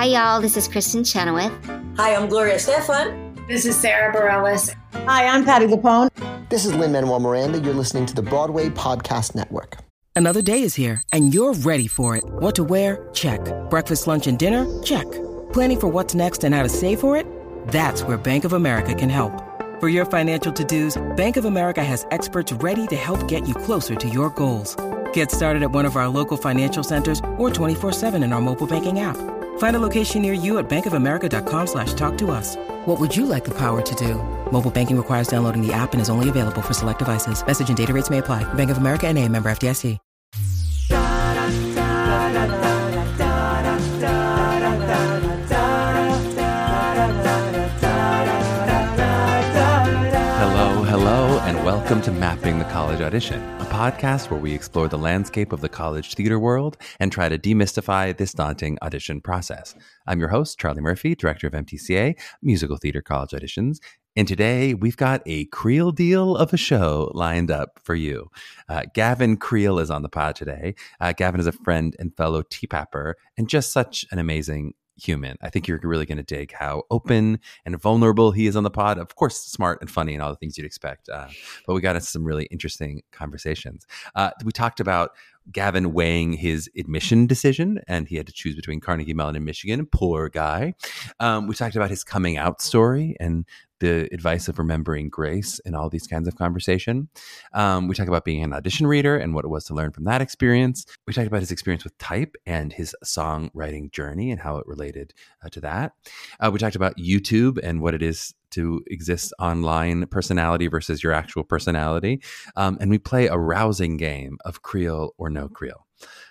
Hi, y'all. This is Kristen Chenoweth. Hi, I'm Gloria Stefan. This is Sarah Bareilles. Hi, I'm Patti LuPone. This is Lin-Manuel Miranda. You're listening to the Broadway Podcast Network. Another day is here, and you're ready for it. What to wear? Check. Breakfast, lunch, and dinner? Check. Planning for what's next and how to save for it? That's where Bank of America can help. For your financial to-dos, Bank of America has experts ready to help get you closer to your goals. Get started at one of our local financial centers or 24/7 in our mobile banking app. Find a location near you at bankofamerica.com/talktous. What would you like the power to do? Mobile banking requires downloading the app and is only available for select devices. Message and data rates may apply. Bank of America N.A., member FDIC. Hello, and welcome to Mapping the College Audition, a podcast where we explore the landscape of the college theater world and try to demystify this daunting audition process. I'm your host, Charlie Murphy, director of MTCA, Musical Theater College Auditions, and today we've got a Creel deal of a show lined up for you. Gavin Creel is on the pod today. Gavin is a friend and fellow TPAPper and just such an amazing human. I think you're really going to dig how open and vulnerable he is on the pod. Of course, smart and funny and all the things you'd expect. But we got into some really interesting conversations. We talked about Gavin weighing his admission decision, and he had to choose between Carnegie Mellon and Michigan. Poor guy. We talked about his coming out story and the advice of remembering grace and all these kinds of conversation. We talked about being an audition reader and what it was to learn from that experience. We talked about his experience with type and his songwriting journey and how it related to that. We talked about YouTube and what it is to exist online personality versus your actual personality. And we play a rousing game of Creel or no Creel.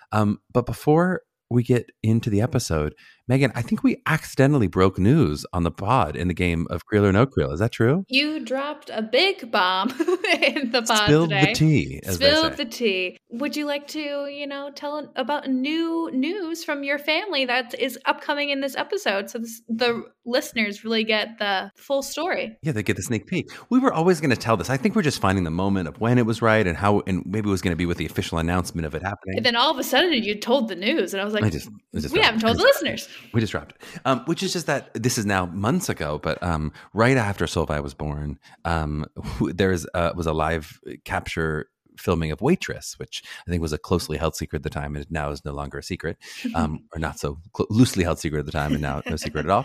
But before we get into the episode, Megan, I think we accidentally broke news on the pod in the game of Creel or no Creel. Is that true? You dropped a big bomb in the pod Spilled today. the tea, as they say. Spilled the tea. Would you like to, tell about new news from your family that is upcoming in this episode so the listeners really get the full story? Yeah, they get the sneak peek. We were always going to tell this. I think we're just finding the moment of when it was right and how, and maybe it was going to be with the official announcement of it happening. And then all of a sudden you told the news, and I was like, we haven't told the listeners. We just dropped it, which is just that this is now months ago, but right after Solveig was born, there was a live capture filming of Waitress, which I think was a closely held secret at the time and now is no longer a secret, or not so loosely held secret at the time and now no secret at all.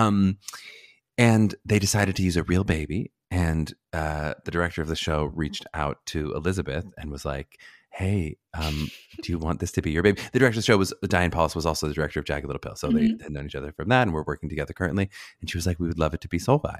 And they decided to use a real baby, and the director of the show reached out to Elizabeth and was like, hey, do you want this to be your baby? The director of the show was Diane Paulus, was also the director of Jagged Little Pill. So they had known each other from that, and we're working together currently. And she was like, we would love it to be Solveig.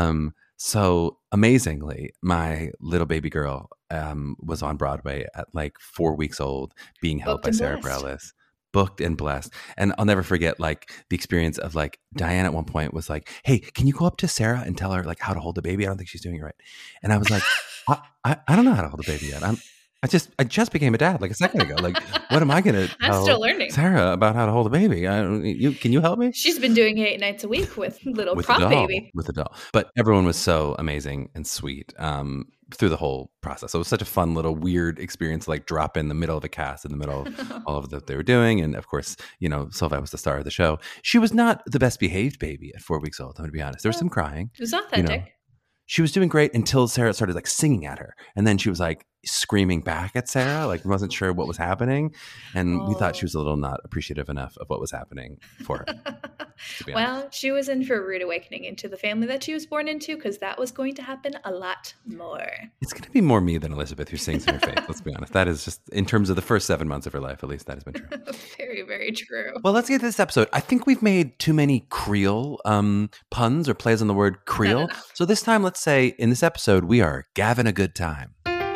So amazingly, my little baby girl was on Broadway at like 4 weeks old, being held by Sarah Bareilles. Booked and blessed. And I'll never forget like the experience of like Diane at one point was like, hey, can you go up to Sarah and tell her like how to hold the baby? I don't think she's doing it right. And I was like, I don't know how to hold a baby yet. I just became a dad like a second ago. Like, what am I going to tell still learning. Sarah about how to hold a baby? Can you help me? She's been doing 8 nights a week with little with prop the doll, baby. With the doll. But everyone was so amazing and sweet through the whole process. So it was such a fun little weird experience to like drop in the middle of a cast in the middle of all of that they were doing. And of course, Solveig was the star of the show. She was not the best behaved baby at 4 weeks old, I'm going to be honest. There was some crying. It was authentic. She was doing great until Sarah started like singing at her. And then she was like screaming back at Sarah, like wasn't sure what was happening. And we thought she was a little not appreciative enough of what was happening for her. Well, she was in for a rude awakening into the family that she was born into, because that was going to happen a lot more. It's going to be more me than Elizabeth who sings in her faith. Let's be honest. That is just, in terms of the first 7 months of her life, at least that has been true. Very, very true. Well, let's get to this episode. I think we've made too many Creel puns or plays on the word Creel. So this time, let's say in this episode, we are Gavin a good time.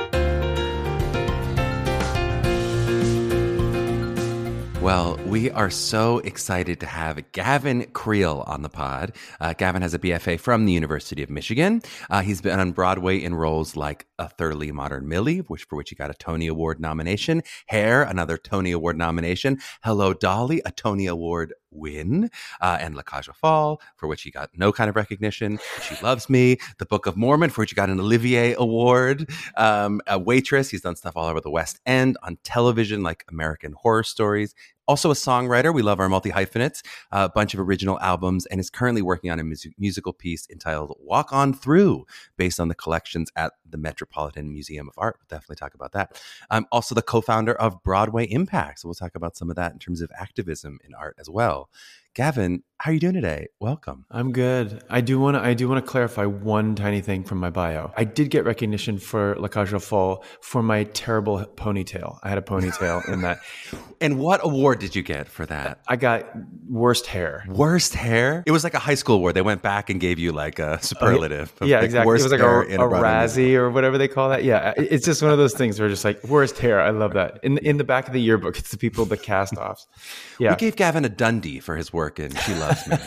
Well, we are so excited to have Gavin Creel on the pod. Gavin has a BFA from the University of Michigan. He's been on Broadway in roles like A Thoroughly Modern Millie, for which he got a Tony Award nomination. Hair, another Tony Award nomination. Hello, Dolly, a Tony Award win, and La Cage aux Folles, for which he got no kind of recognition. She Loves Me, The Book of Mormon, for which he got an Olivier Award. A Waitress, he's done stuff all over the West End, on television like American Horror Stories, Also a songwriter. We love our multi-hyphenates, a bunch of original albums, and is currently working on a musical piece entitled Walk On Through, based on the collections at the Metropolitan Museum of Art. We'll definitely talk about that. I'm also the co-founder of Broadway Impact, so we'll talk about some of that in terms of activism in art as well. Gavin, how are you doing today? Welcome. I'm good. I do want to clarify one tiny thing from my bio. I did get recognition for La Cage aux Folles for my terrible ponytail. I had a ponytail in that. And what award did you get for that? I got worst hair. Worst hair? It was like a high school award. They went back and gave you like a superlative. Yeah, like exactly. It was like a Razzie or whatever they call that. Yeah, it's just one of those things where just like worst hair. I love that. In the back of the yearbook, it's the people, the cast-offs. Yeah. We gave Gavin a Dundee for his work in She Loves Me.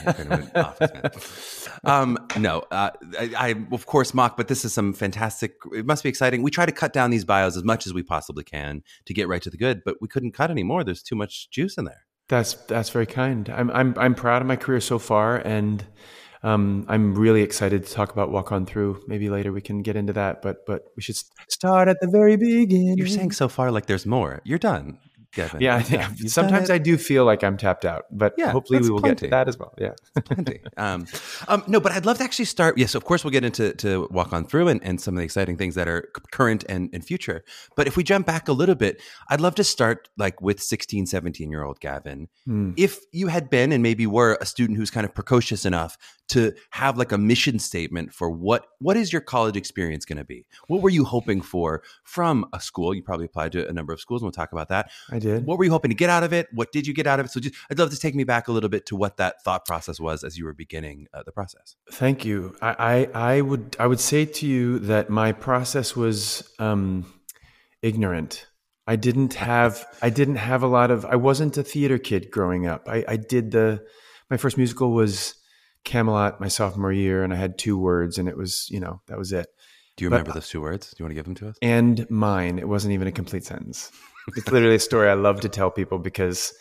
I of course mock, but this is some fantastic. It must be exciting. We try to cut down these bios as much as we possibly can to get right to the good, but we couldn't cut anymore. There's too much juice in there. That's very kind. I'm proud of my career so far, and I'm really excited to talk about Walk On Through. Maybe later we can get into that, but we should start at the very beginning. You're saying so far like there's more. You're done, Gavin. Yeah, sometimes I do feel like I'm tapped out, but hopefully we will get to that as well. Yeah, plenty. No, but I'd love to actually start. Yes, of course we'll get into Walk On Through and some of the exciting things that are current and future. But if we jump back a little bit, I'd love to start like with 16, 17-year-old Gavin. If you had been and maybe were a student who's kind of precocious enough to have like a mission statement for what is your college experience going to be? What were you hoping for from a school? You probably applied to a number of schools, and we'll talk about that. I did. What were you hoping to get out of it? What did you get out of it? So I'd love to take me back a little bit to what that thought process was as you were beginning the process. Thank you. I would say to you that my process was ignorant. I didn't have a lot of. I wasn't a theater kid growing up. My first musical was Camelot my sophomore year, and I had 2 words, and it was, that was it. Do you remember those 2 words? Do you want to give them to us? And mine. It wasn't even a complete sentence. It's literally a story I love to tell people because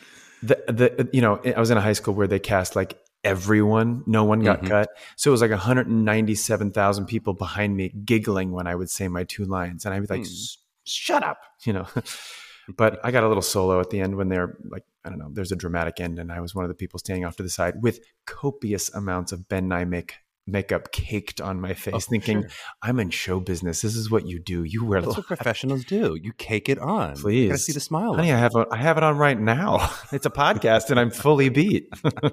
I was in a high school where they cast like everyone, no one got cut. So it was like 197,000 people behind me giggling when I would say my 2 lines, and I'd be like, shut up, But I got a little solo at the end when they're like, I don't know, there's a dramatic end, and I was one of the people standing off to the side with copious amounts of Ben Nye makeup caked on my face, thinking, I'm in show business. This is what you do. You wear That's what professionals do. You cake it on. Please. You gotta see the smile. Honey, I have it on right now. It's a podcast and I'm fully beat.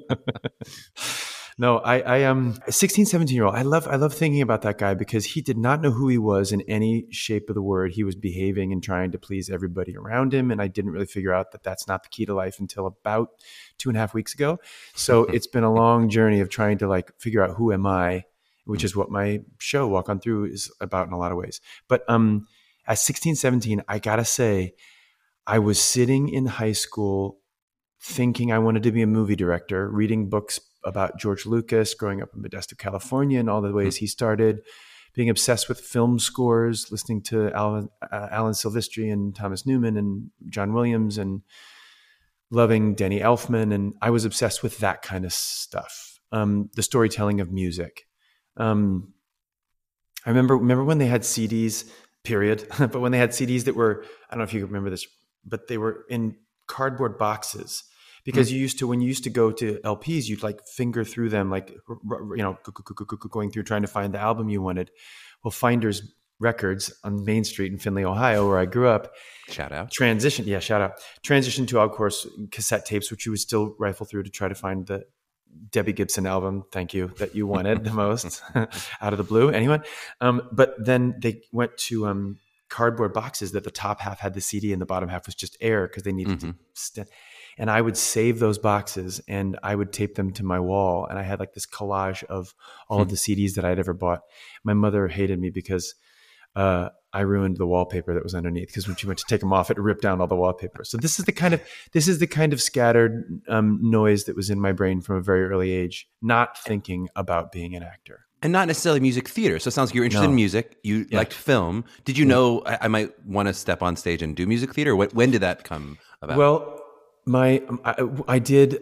No, I am 16, 17-year-old. I love thinking about that guy because he did not know who he was in any shape of the word. He was behaving and trying to please everybody around him. And I didn't really figure out that that's not the key to life until about 2.5 weeks ago. So it's been a long journey of trying to like figure out who am I, which is what my show Walk On Through is about in a lot of ways. But at 16, 17, I gotta say, I was sitting in high school thinking I wanted to be a movie director, reading books about George Lucas, growing up in Modesto, California, and all the ways he started, being obsessed with film scores, listening to Alan Silvestri and Thomas Newman and John Williams, and loving Danny Elfman. And I was obsessed with that kind of stuff, the storytelling of music. I remember when they had CDs, period, but when they had CDs that were, I don't know if you remember this, but they were in cardboard boxes. Because when you used to go to LPs, you'd like finger through them, like, going through trying to find the album you wanted. Well, Finders Records on Main Street in Findlay, Ohio, where I grew up. Shout out. Transition to, of course, cassette tapes, which you would still rifle through to try to find the Debbie Gibson album, thank you, that you wanted the most out of the blue. Anyone? But then they went to cardboard boxes that the top half had the CD and the bottom half was just air because they needed to and I would save those boxes and I would tape them to my wall. And I had like this collage of all of the CDs that I'd ever bought. My mother hated me because I ruined the wallpaper that was underneath, because when she went to take them off, it ripped down all the wallpaper. So this is the kind of scattered noise that was in my brain from a very early age, not thinking about being an actor. And not necessarily music theater. So it sounds like you're interested in music. You liked film. Did you know I might want to step on stage and do music theater? When did that come about? Well, I did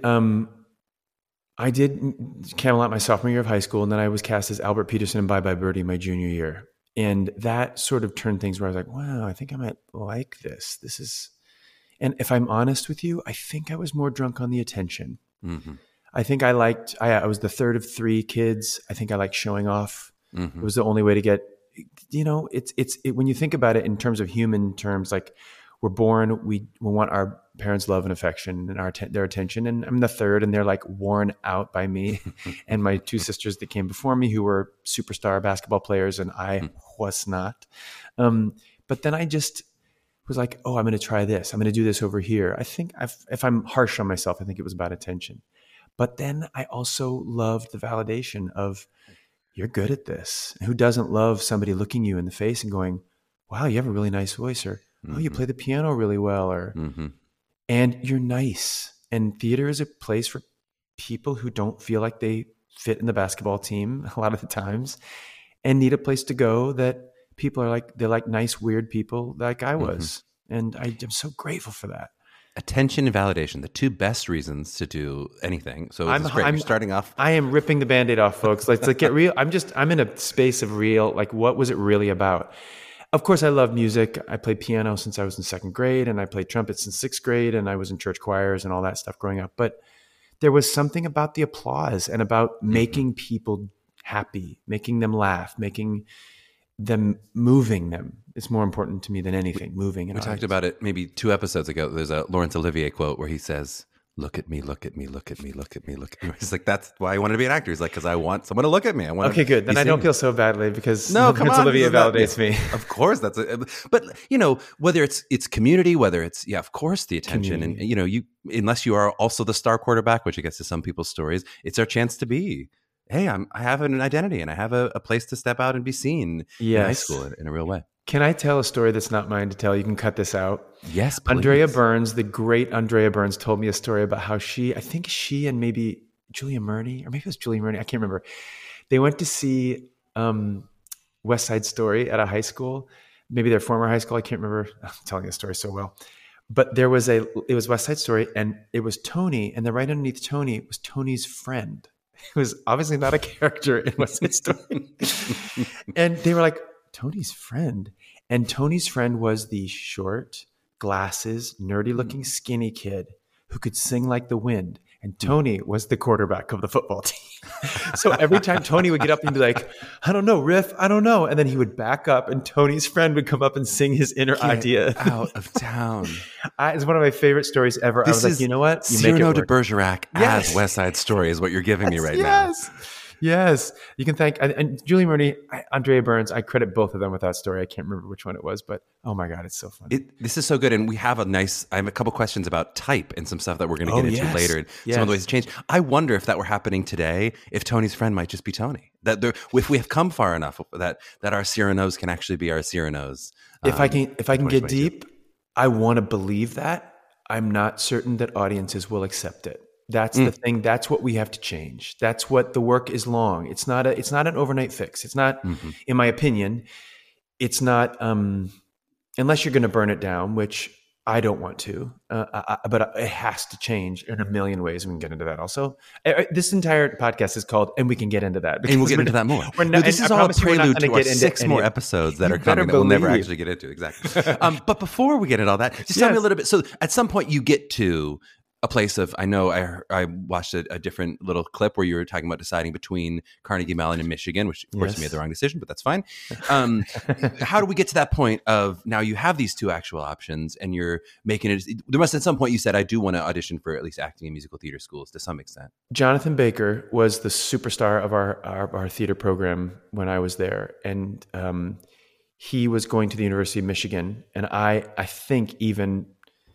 Camelot my sophomore year of high school, and then I was cast as Albert Peterson in Bye Bye Birdie my junior year. And that sort of turned things where I was like, wow, I think I might like this. And if I'm honest with you, I think I was more drunk on the attention. Mm-hmm. I think I was the third of 3 kids. I think I liked showing off. Mm-hmm. It was the only way to get, when you think about it in terms of human terms, like we're born, we want our parents' love and affection and their attention. And I'm the third, and they're like worn out by me and my 2 sisters that came before me who were superstar basketball players, and I was not. But then I just was like, oh, I'm going to try this. I'm going to do this over here. I think if I'm harsh on myself, I think it was about attention. But then I also loved the validation of, you're good at this. And who doesn't love somebody looking you in the face and going, wow, you have a really nice voice, or oh, you play the piano really well, or and you're nice. And theater is a place for people who don't feel like they fit in the basketball team a lot of the times and need a place to go that people are like, they're like nice, weird people like I was. And I'm so grateful for that. Attention and validation, the 2 best reasons to do anything. So it's great. You're starting off. I am ripping the Band-Aid off, folks. Let's get real. I'm in a space of real, like, what was it really about? Of course, I love music. I played piano since I was in 2nd grade, and I played trumpet since 6th grade, and I was in church choirs and all that stuff growing up. But there was something about the applause and about making people happy, making them laugh, moving them. It's more important to me than anything, moving. We talked about it maybe 2 episodes ago. There's a Laurence Olivier quote where he says, look at me, look at me, look at me, look at me, look at me. He's like, that's why I wanted to be an actor. He's like, because I want someone to look at me. Okay, good. Then I don't feel so badly because Laurence Olivier validates me. Of course, that's it. But whether it's community, whether it's of course the attention, community. And you unless you are also the star quarterback, which I guess is some people's stories, it's our chance to be. Hey, I have an identity and I have a place to step out and be seen in high school in a real way. Can I tell a story that's not mine to tell? You can cut this out. Yes, please. Andrea Burns, the great Andrea Burns, told me a story about how she and maybe Julia Murney, or maybe it was Julia Murney, I can't remember. They went to see West Side Story at a high school, maybe their former high school. I can't remember. I'm telling the story so well. But it was West Side Story, and it was Tony, and then right underneath Tony was Tony's friend. He was obviously not a character in West Side Story. And they were like, Tony's friend. And Tony's friend was the short, glasses, nerdy-looking skinny kid who could sing like the wind. And Tony was the quarterback of the football team. So every time Tony would get up and be like, I don't know, riff, I don't know. And then he would back up and Tony's friend would come up and sing his inner idea. Out of town. It's one of my favorite stories ever. I was like, you know what? You Cyrano de Bergerac as West Side Story is what you're giving me right now. Yes. You can thank, and Julie Murney, Andrea Burns, I credit both of them with that story. I can't remember which one it was, but oh my God, it's so fun. This is so good. And I have a couple questions about type and some stuff that we're going to get into later. And some of the ways to change. I wonder if that were happening today, if Tony's friend might just be Tony. If we have come far enough that our Cyranos can actually be our Cyranos. If I can get deep, I want to believe that. I'm not certain that audiences will accept it. That's the thing. That's what we have to change. That's what the work is long. It's not an overnight fix. It's not, in my opinion, it's not, unless you're going to burn it down, which I don't want to, but it has to change in a million ways. We can get into that also. This entire podcast is called, and we can get into that. And we'll get into that more. This is all a prelude to our 6 more episodes that are coming that we'll never actually get into. Exactly. But before we get into all that, just tell me a little bit. So at some point you get to a place of, I know I watched a different little clip where you were talking about deciding between Carnegie Mellon and Michigan, which of course you made the wrong decision, but that's fine. How do we get to that point of now you have these 2 actual options and you're making it? There must at some point you said, I do want to audition for at least acting and musical theater schools to some extent. Jonathan Baker was the superstar of our theater program when I was there. And he was going to the University of Michigan. And I think even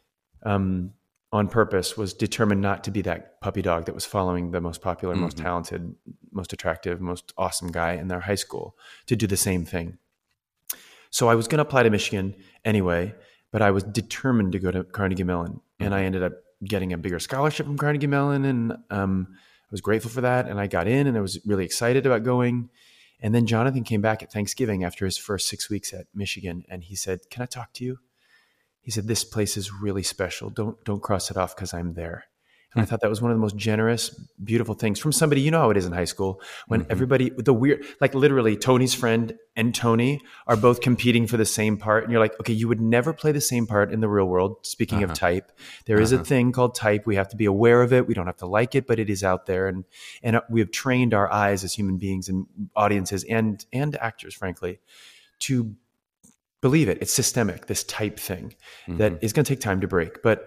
on purpose was determined not to be that puppy dog that was following the most popular, most talented, most attractive, most awesome guy in their high school, to do the same thing. So I was going to apply to Michigan anyway, but I was determined to go to Carnegie Mellon. And I ended up getting a bigger scholarship from Carnegie Mellon. And I was grateful for that. And I got in and I was really excited about going. And then Jonathan came back at Thanksgiving after his first 6 weeks at Michigan. And he said, can I talk to you? He said, this place is really special. Don't cross it off because I'm there. And I thought that was one of the most generous, beautiful things from somebody, you know how it is in high school when everybody, the weird, like literally Tony's friend and Tony are both competing for the same part. And you're like, okay, you would never play the same part in the real world. Speaking of type, there is a thing called type. We have to be aware of it. We don't have to like it, but it is out there. And we have trained our eyes as human beings and audiences and actors, frankly, to believe it. It's systemic, this type thing that is going to take time to break. But,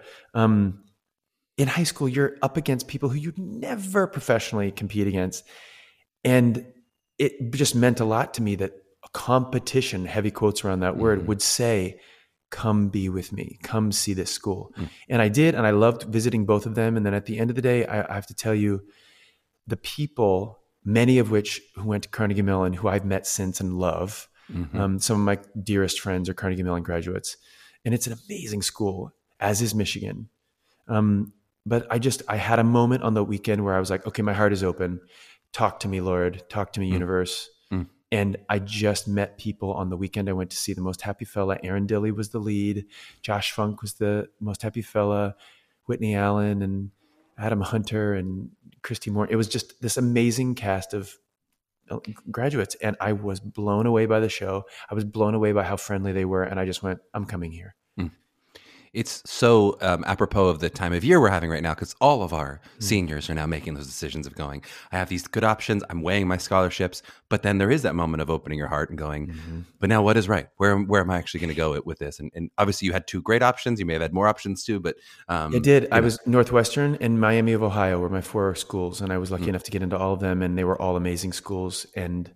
in high school, you're up against people who you'd never professionally compete against. And it just meant a lot to me that a competition, heavy quotes around that word, would say, come be with me, come see this school. And I did, and I loved visiting both of them. And then at the end of the day, I have to tell you, the people, many of which who went to Carnegie Mellon, who I've met since and love, some of my dearest friends are Carnegie Mellon graduates. And it's an amazing school, as is Michigan. But I had a moment on the weekend where I was like, okay, my heart is open. Talk to me, Lord. Talk to me, universe. And I just met people on the weekend. I went to see The Most Happy Fella. Aaron Dilley was the lead. Josh Funk was the Most Happy Fella. Whitney Allen and Adam Hunter and Christy Moore. It was just this amazing cast of graduates. And I was blown away by the show. I was blown away by how friendly they were. And I just went, I'm coming here. It's so apropos of the time of year we're having right now, because all of our seniors are now making those decisions of going, I have these good options, I'm weighing my scholarships, but then there is that moment of opening your heart and going, but now what is right? Where am I actually going to go with this? And obviously you had two great options. You may have had more options too, but I did. I was Northwestern and Miami of Ohio were my four schools, and I was lucky enough to get into all of them, and they were all amazing schools. And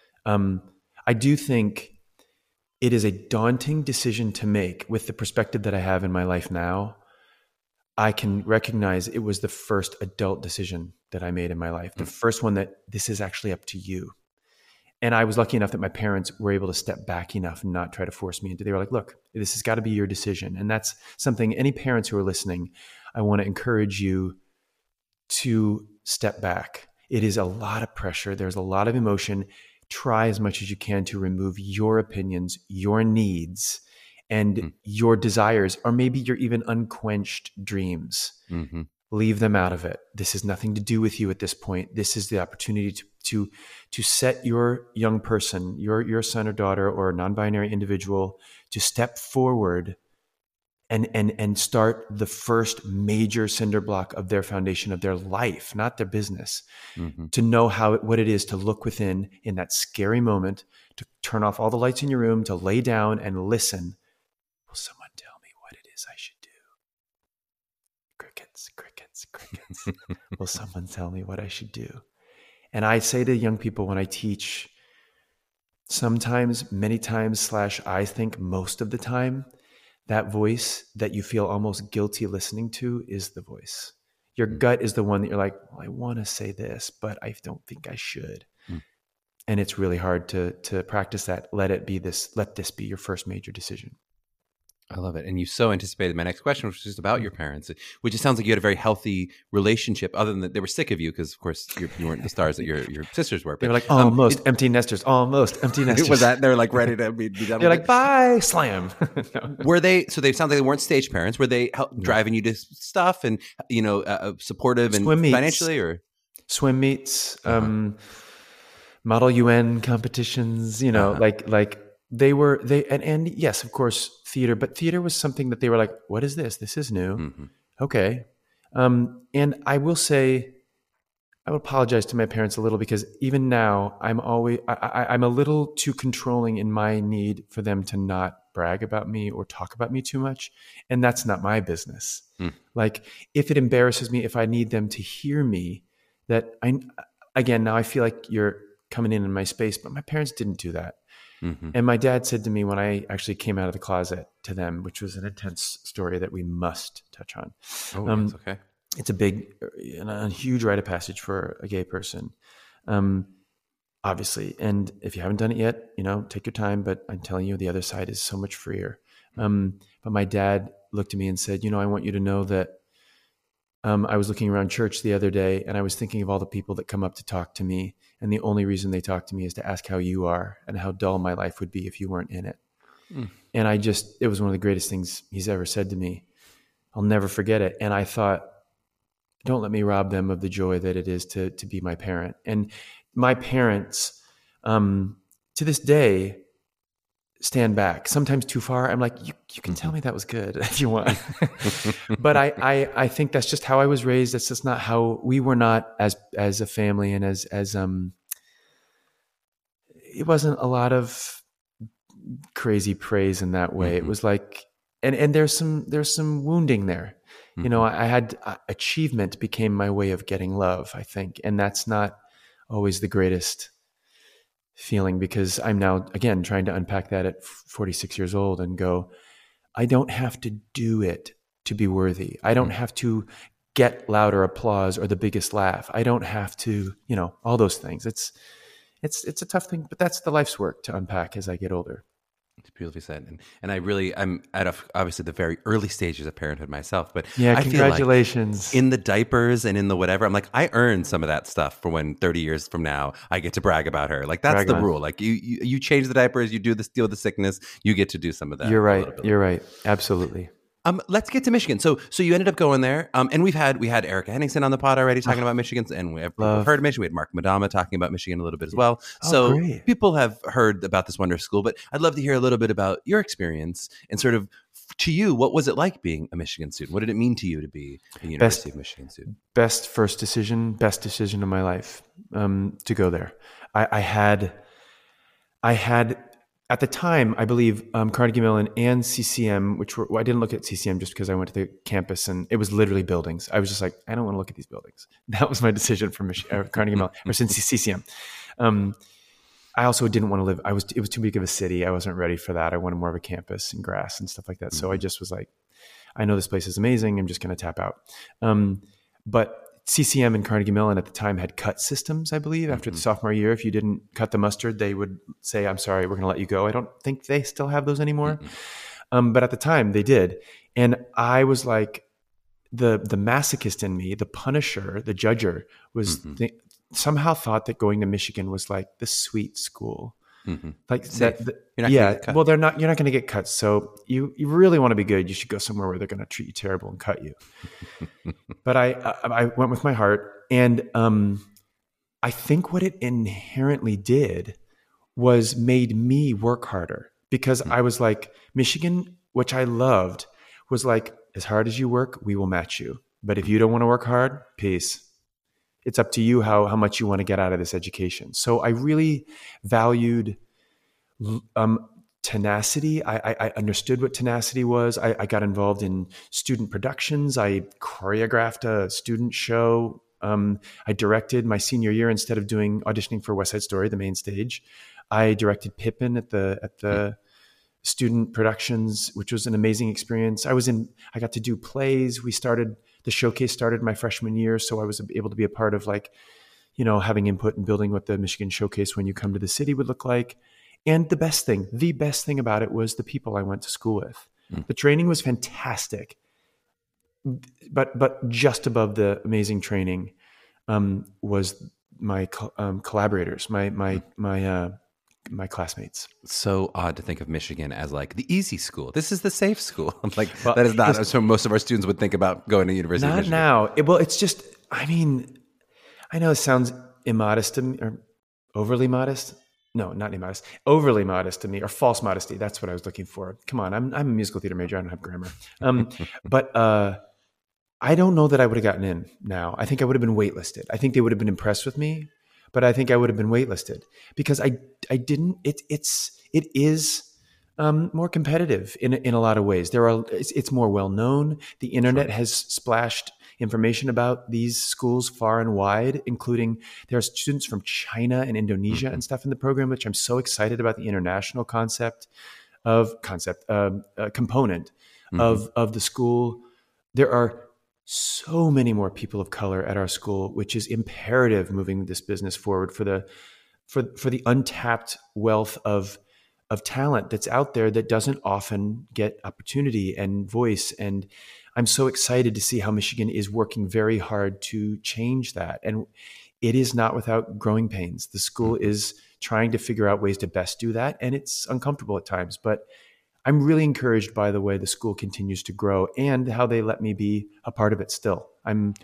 I do think it is a daunting decision to make with the perspective that I have in my life now. I can recognize it was the first adult decision that I made in my life. The first one that this is actually up to you. And I was lucky enough that my parents were able to step back enough and not try to force me into it. They were like, look, this has got to be your decision. And that's something, any parents who are listening, I want to encourage you to step back. It is a lot of pressure. There's a lot of emotion. Try as much as you can to remove your opinions, your needs, and your desires, or maybe your even unquenched dreams. Leave them out of it. This has nothing to do with you at this point. This is the opportunity to set your young person, your son or daughter or non-binary individual, to step forward and start the first major cinder block of their foundation of their life, not their business, to know what it is to look within in that scary moment, to turn off all the lights in your room, to lay down and listen. Will someone tell me what it is I should do? Crickets, crickets, crickets. Will someone tell me what I should do? And I say to young people when I teach, sometimes, many times, I think most of the time, that voice that you feel almost guilty listening to is the voice. Your gut is the one that you're like, well, I want to say this, but I don't think I should. And it's really hard to practice that. Let this be your first major decision. I love it. And you so anticipated my next question, which was just about your parents, which it sounds like you had a very healthy relationship, other than that they were sick of you because, of course, you weren't the stars that your sisters were. But, they were like, almost empty nesters. Was that? They're like ready to be done. They're like, bye, slam. No. Were they, so they sound like they weren't stage parents. Were they driving you to stuff and, supportive and financially, or? Swim meets, Model UN competitions, and yes, of course, theater, but theater was something that they were like, what is this? This is new. Okay. And I will say, I would apologize to my parents a little, because even now I'm a little too controlling in my need for them to not brag about me or talk about me too much. And that's not my business. Like, if it embarrasses me, if I need them to hear me, now I feel like you're coming in my space, but my parents didn't do that. And my dad said to me when I actually came out of the closet to them, which was an intense story that we must touch on. It's okay. It's a huge rite of passage for a gay person, obviously. And if you haven't done it yet, take your time. But I'm telling you, the other side is so much freer. But my dad looked at me and said, I want you to know that I was looking around church the other day, and I was thinking of all the people that come up to talk to me. And the only reason they talk to me is to ask how you are and how dull my life would be if you weren't in it. And it was one of the greatest things he's ever said to me. I'll never forget it. And I thought, don't let me rob them of the joy that it is to be my parent. And my parents, to this day, stand back, sometimes too far. I'm like, you can tell me that was good if you want. But I think that's just how I was raised. That's just not how we were, not as a family, and as it wasn't a lot of crazy praise in that way. It was like, and there's some wounding there. You know, I had achievement became my way of getting love, I think. And that's not always the greatest feeling, because I'm now, again, trying to unpack that at 46 years old and go, I don't have to do it to be worthy. I don't have to get louder applause or the biggest laugh. I don't have to, you know, all those things. It's a tough thing, but that's the life's work to unpack as I get older. It's beautifully said. And I'm at obviously the very early stages of parenthood myself, but yeah, I congratulations. Feel like in the diapers and in the whatever, I'm like, I earned some of that stuff for when 30 years from now I get to brag about her. Like that's the rule. Like you change the diapers, you do this, deal with the sickness, you get to do some of that. You're right. You're right. Absolutely. Let's get to Michigan. So you ended up going there, and we had Erica Henningsen on the pod already talking about Michigan, and we've heard of Michigan. We had Mark Madama talking about Michigan a little bit as well. So great. People have heard about this wonderful school, but I'd love to hear a little bit about your experience and sort of, to you, what was it like being a Michigan student? What did it mean to you to be a University of Michigan student? Best decision of my life to go there. I had. At the time, I believe Carnegie Mellon and CCM, I didn't look at CCM just because I went to the campus and it was literally buildings. I was just like, I don't want to look at these buildings. That was my decision for Carnegie Mellon or since CCM. I also didn't want to live. It was too big of a city. I wasn't ready for that. I wanted more of a campus and grass and stuff like that. So I just was like, I know this place is amazing. I'm just going to tap out. But CCM and Carnegie Mellon at the time had cut systems, I believe. After the sophomore year, if you didn't cut the mustard, they would say, I'm sorry, we're going to let you go. I don't think they still have those anymore. But at the time they did. And I was like, the masochist in me, the punisher, the judger, was somehow thought that going to Michigan was like the sweet school. Like safe. Well, you're not going to get cut. So you really want to be good. You should go somewhere where they're going to treat you terrible and cut you. But I went with my heart, and I think what it inherently did was made me work harder, because I was like, Michigan, which I loved, was like, as hard as you work, we will match you. But if you don't want to work hard, peace. It's up to you how much you want to get out of this education. So I really valued tenacity. I understood what tenacity was. I got involved in student productions. I choreographed a student show. I directed my senior year, instead of auditioning for West Side Story, the main stage, I directed Pippin at the student productions, which was an amazing experience. I got to do plays. The showcase started my freshman year, so I was able to be a part of having input and building what the Michigan Showcase when you come to the city would look like. And the best thing about it was the people I went to school with. The training was fantastic, but just above the amazing training was my collaborators, my classmates. So odd to think of Michigan as like the easy school. This is the safe school. That is not so most of our students would think about going to University of Michigan. Not now. It's just, I know it sounds immodest to me, or overly modest. No, not immodest. Overly modest to me, or false modesty. That's what I was looking for. Come on, I'm a musical theater major. I don't have grammar. But I don't know that I would have gotten in now. I think I would have been waitlisted. I think they would have been impressed with me, but I think I would have been waitlisted, because I didn't. It is more competitive in a lot of ways. It's more well known. The internet has splashed information about these schools far and wide, including there are students from China and Indonesia and stuff in the program, which I'm so excited about the international component of the school. There are so many more people of color at our school, which is imperative moving this business forward for the untapped wealth of talent that's out there that doesn't often get opportunity and voice. And I'm so excited to see how Michigan is working very hard to change that. And it is not without growing pains. The school is trying to figure out ways to best do that. And it's uncomfortable at times, but I'm really encouraged by the way the school continues to grow and how they let me be a part of it still. I'm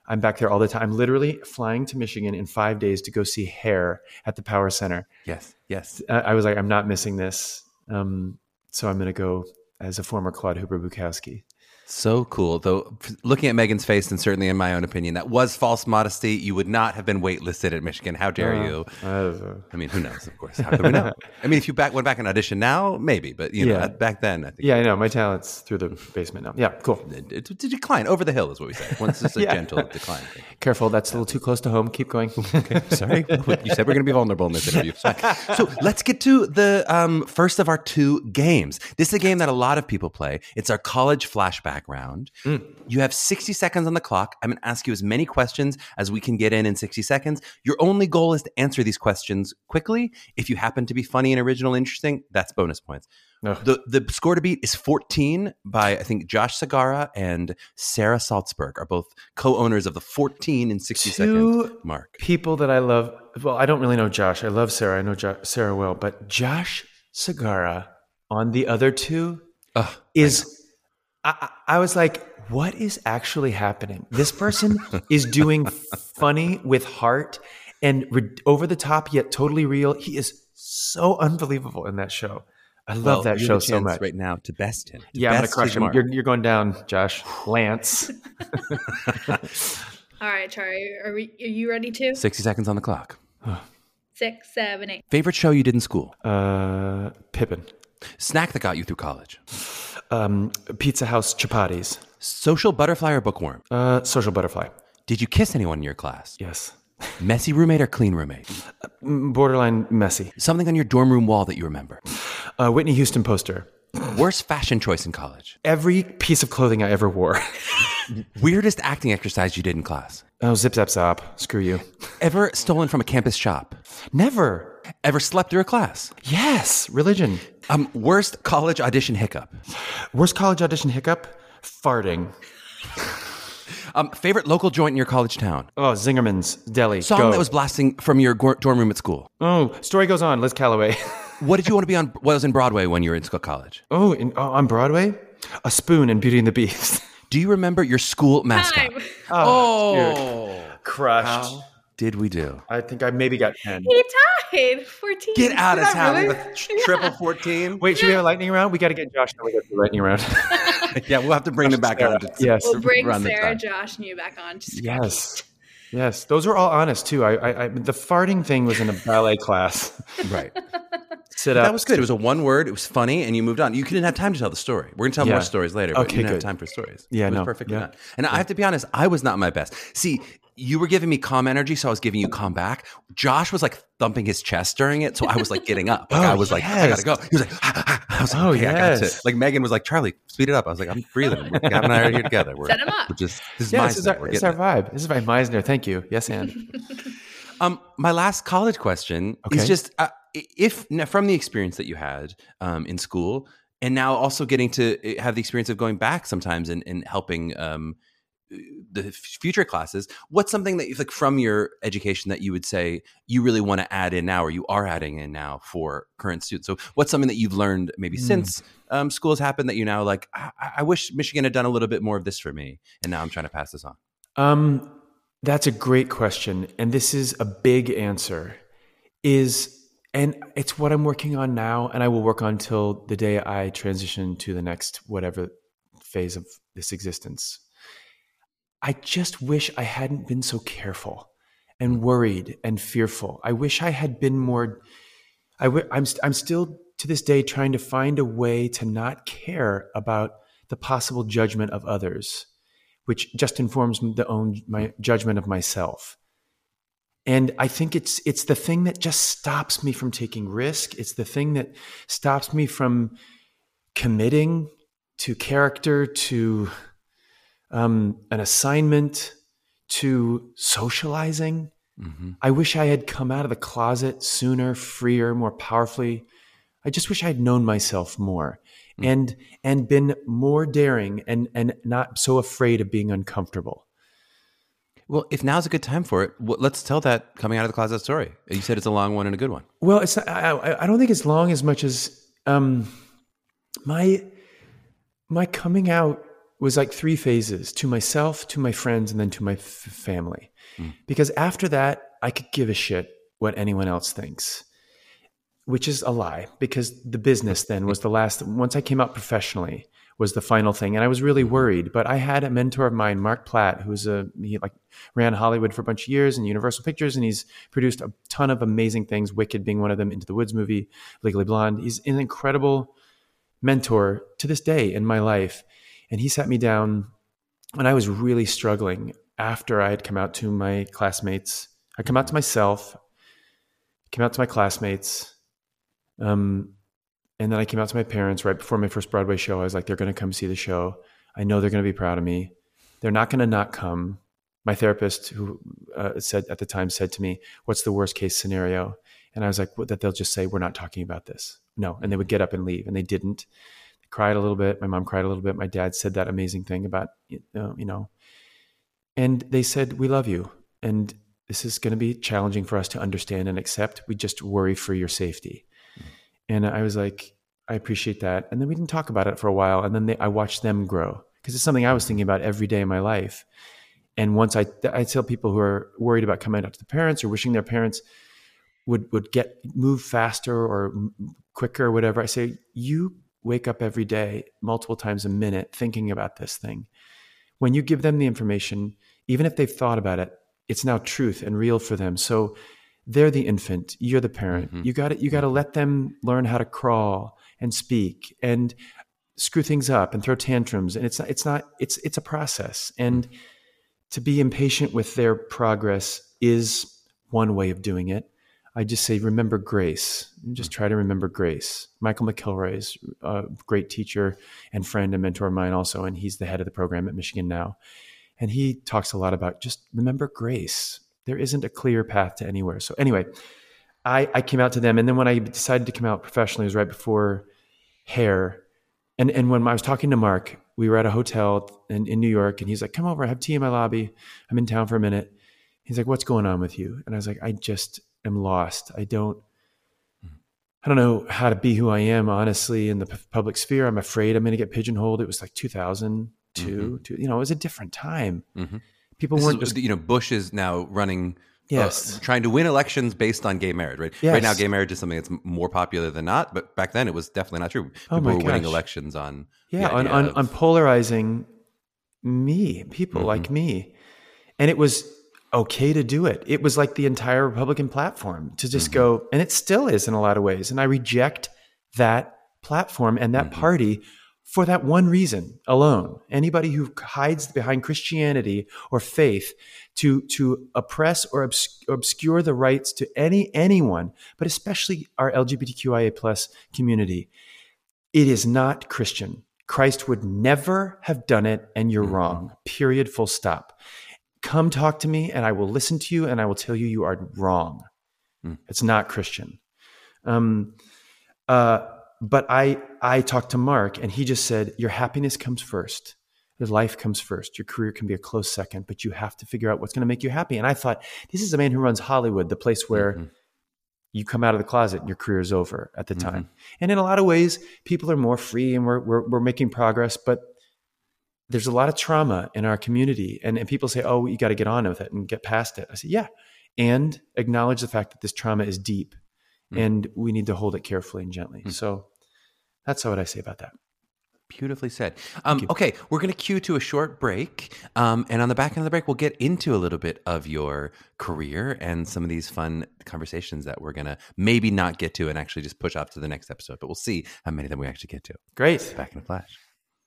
I'm back there all the time. I'm literally flying to Michigan in 5 days to go see Hair at the Power Center. Yes. I was like, I'm not missing this. So I'm going to go as a former Claude Hooper Bukowski. So cool. Though, looking at Megan's face, and certainly in my own opinion, that was false modesty. You would not have been waitlisted at Michigan. How dare you? I mean, who knows, of course. How can we know? I mean, if you went back and auditioned now, maybe. But, you know, back then, I think. Yeah, I know. My talent's through the basement now. Yeah, cool. To decline. Over the hill is what we say. Once it's a gentle decline. Careful. That's a little too close to home. Keep going. Okay, sorry. You said we're going to be vulnerable in this interview. So let's get to the first of our 2 games. This is a game that a lot of people play. It's our college flashback round. You have 60 seconds on the clock. I'm going to ask you as many questions as we can get in 60 seconds. Your only goal is to answer these questions quickly. If you happen to be funny and original and interesting, that's bonus points. The score to beat is 14 by, I think, Josh Segarra and Sarah Salzberg are both co-owners of the 14 in 60 seconds mark. People that I love. Well, I don't really know Josh. I love Sarah. I know Sarah well. But Josh Segarra on the other 2 is... I was like, what is actually happening? This person is doing funny with heart and over the top, yet totally real. He is so unbelievable in that show. I love that show so much. Right now to best him. I'm going to crush him. You're going down, Josh. Lance. All right, Charlie. Are you ready too? 60 seconds on the clock. 6, 7, 8. Favorite show you did in school? Pippin. Snack that got you through college? Pizza House chapatis. Social butterfly or bookworm? Social butterfly. Did you kiss anyone in your class? Yes. Messy roommate or clean roommate? Borderline messy. Something on your dorm room wall that you remember? Whitney Houston poster. Worst fashion choice in college? Every piece of clothing I ever wore. Weirdest acting exercise you did in class? Oh, zip zap zop. Screw you. Ever stolen from a campus shop? Never. Ever slept through a class? Yes. Religion. Worst college audition hiccup? Worst college audition hiccup? Farting. Favorite local joint in your college town? Oh, Zingerman's Deli. Song that was blasting from your dorm room at school? Oh, Story Goes On. Liz Calloway. What did you want to be on? What was in Broadway when you were in college? On Broadway? A Spoon in Beauty and the Beast. Do you remember your school mascot? Time. Oh, crushed. How did we do? I think I maybe got 10. He tied 14. Get out of town really? with triple 14. Wait, should we have a lightning round? We got to get Josh to go through lightning round. Yeah, we'll have to bring them back on. Yes. We'll bring Sarah, Josh, and you back on. Yes. Those were all honest too. The farting thing was in a ballet class. Right. Sit up. That was good. It was a one word. It was funny, and you moved on. You didn't have time to tell the story. We're going to tell more stories later, but you didn't have time for stories. Yeah, it was perfectly done. And I have to be honest, I was not my best. See, you were giving me calm energy, so I was giving you calm back. Josh was like thumping his chest during it, so I was like getting up. I was like, I gotta go. He was like, I was like, okay, I got to. Like Megan was like, Charlie, speed it up. I was like, I'm breathing. Gavin and I are here together. Set him up. This is our vibe. This is my Meisner. Thank you. Yes, and. My last college question is just if from the experience that you had in school, and now also getting to have the experience of going back sometimes and helping the future classes, what's something that like from your education that you would say you really want to add in now, or you are adding in now for current students? So what's something that you've learned maybe since school has happened that you now like, I wish Michigan had done a little bit more of this for me, and now I'm trying to pass this on? That's a great question. And this is a big answer and it's what I'm working on now, and I will work on till the day I transition to the next, whatever phase of this existence. I just wish I hadn't been so careful and worried and fearful. I wish I had been more, I'm still to this day trying to find a way to not care about the possible judgment of others, which just informs my judgment of myself. And I think it's the thing that just stops me from taking risk. It's the thing that stops me from committing to character, to an assignment, to socializing. Mm-hmm. I wish I had come out of the closet sooner, freer, more powerfully. I just wish I had known myself more and been more daring and not so afraid of being uncomfortable. Well, if now's a good time for it, let's tell that coming out of the closet story. You said it's a long one and a good one. Well, it's not, I don't think it's long as much as my coming out was like 3 phases: to myself, to my friends, and then to my family. Because after that, I could give a shit what anyone else thinks, which is a lie, because the business then was the last. Once I came out professionally was the final thing. And I was really worried, but I had a mentor of mine, Mark Platt, he ran Hollywood for a bunch of years and Universal Pictures, and he's produced a ton of amazing things, Wicked being one of them, Into the Woods movie, Legally Blonde. He's an incredible mentor to this day in my life. And he sat me down when I was really struggling after I had come out to my classmates. I come out to myself, came out to my classmates, and then I came out to my parents right before my first Broadway show. I was like, they're going to come see the show. I know they're going to be proud of me. They're not going to not come. My therapist, who said at the time, said to me, what's the worst case scenario? And I was like, that they'll just say, we're not talking about this. No. And they would get up and leave. And they didn't. They cried a little bit. My mom cried a little bit. My dad said that amazing thing about, and they said, we love you. And this is going to be challenging for us to understand and accept. We just worry for your safety. And I was like, I appreciate that. And then we didn't talk about it for a while. And then I watched them grow, because it's something I was thinking about every day of my life. And once I tell people who are worried about coming out to the parents or wishing their parents would move faster or quicker or whatever, I say, you wake up every day multiple times a minute thinking about this thing. When you give them the information, even if they've thought about it, it's now truth and real for them. So they're the infant, you're the parent. You got to let them learn how to crawl and speak and screw things up and throw tantrums. And it's a process. And to be impatient with their progress is one way of doing it. I just say, remember grace. Just try to remember grace. Michael McElroy is a great teacher and friend and mentor of mine also. And he's the head of the program at Michigan now. And he talks a lot about just remember grace. There isn't a clear path to anywhere. So anyway, I came out to them. And then when I decided to come out professionally, it was right before Hair. And when I was talking to Mark, we were at a hotel in New York, and he's like, come over, have tea in my lobby. I'm in town for a minute. He's like, what's going on with you? And I was like, I just am lost. I don't know how to be who I am, honestly, in the public sphere. I'm afraid I'm going to get pigeonholed. It was like 2002. It was a different time. People weren't just, Bush is now running, trying to win elections based on gay marriage, right? Yes. Right now, gay marriage is something that's more popular than not, but back then it was definitely not true. People were winning elections on on polarizing people like me, and it was okay to do it. It was like the entire Republican platform to just go, and it still is in a lot of ways. And I reject that platform and that party for that one reason alone. Anybody who hides behind Christianity or faith to oppress or obscure the rights to anyone, but especially our LGBTQIA plus community, it is not Christian. Christ would never have done it, and you're wrong. Period. Full stop. Come talk to me, and I will listen to you, and I will tell you are wrong. It's not Christian. But I talked to Mark, and he just said, your happiness comes first. Your life comes first. Your career can be a close second, but you have to figure out what's going to make you happy. And I thought, this is a man who runs Hollywood, the place where you come out of the closet and your career is over at the time. And in a lot of ways, people are more free, and we're making progress, but there's a lot of trauma in our community. And people say, oh, you got to get on with it and get past it. I say, yeah. And acknowledge the fact that this trauma is deep. And we need to hold it carefully and gently. So that's what I say about that. Beautifully said. Okay, we're going to cue to a short break. And on the back end of the break, we'll get into a little bit of your career and some of these fun conversations that we're going to maybe not get to and actually just push off to the next episode. But we'll see how many of them we actually get to. Great. Back in a flash.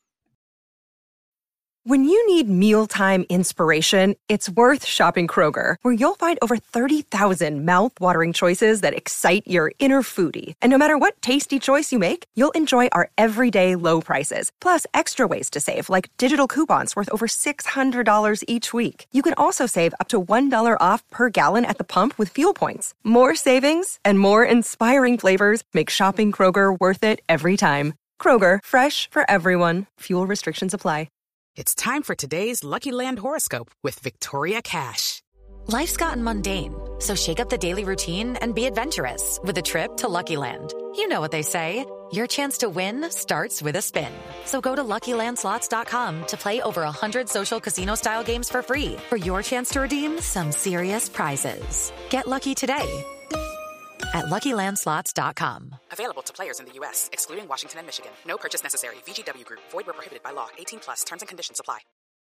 When you need mealtime inspiration, it's worth shopping Kroger, where you'll find over 30,000 mouth-watering choices that excite your inner foodie. And no matter what tasty choice you make, you'll enjoy our everyday low prices, plus extra ways to save, like digital coupons worth over $600 each week. You can also save up to $1 off per gallon at the pump with fuel points. More savings and more inspiring flavors make shopping Kroger worth it every time. Kroger, fresh for everyone. Fuel restrictions apply. It's time for today's Lucky Land horoscope with Victoria Cash. Life's gotten mundane, so shake up the daily routine and be adventurous with a trip to Lucky Land. You know what they say, Your chance to win starts with a spin. So go to LuckyLandSlots.com to play over 100 social casino-style games for free for your chance to redeem some serious prizes. Get lucky today at LuckyLandSlots.com. Available to players in the U.S., excluding Washington and Michigan. No purchase necessary. VGW Group. Void where prohibited by law. 18+. Terms and conditions apply.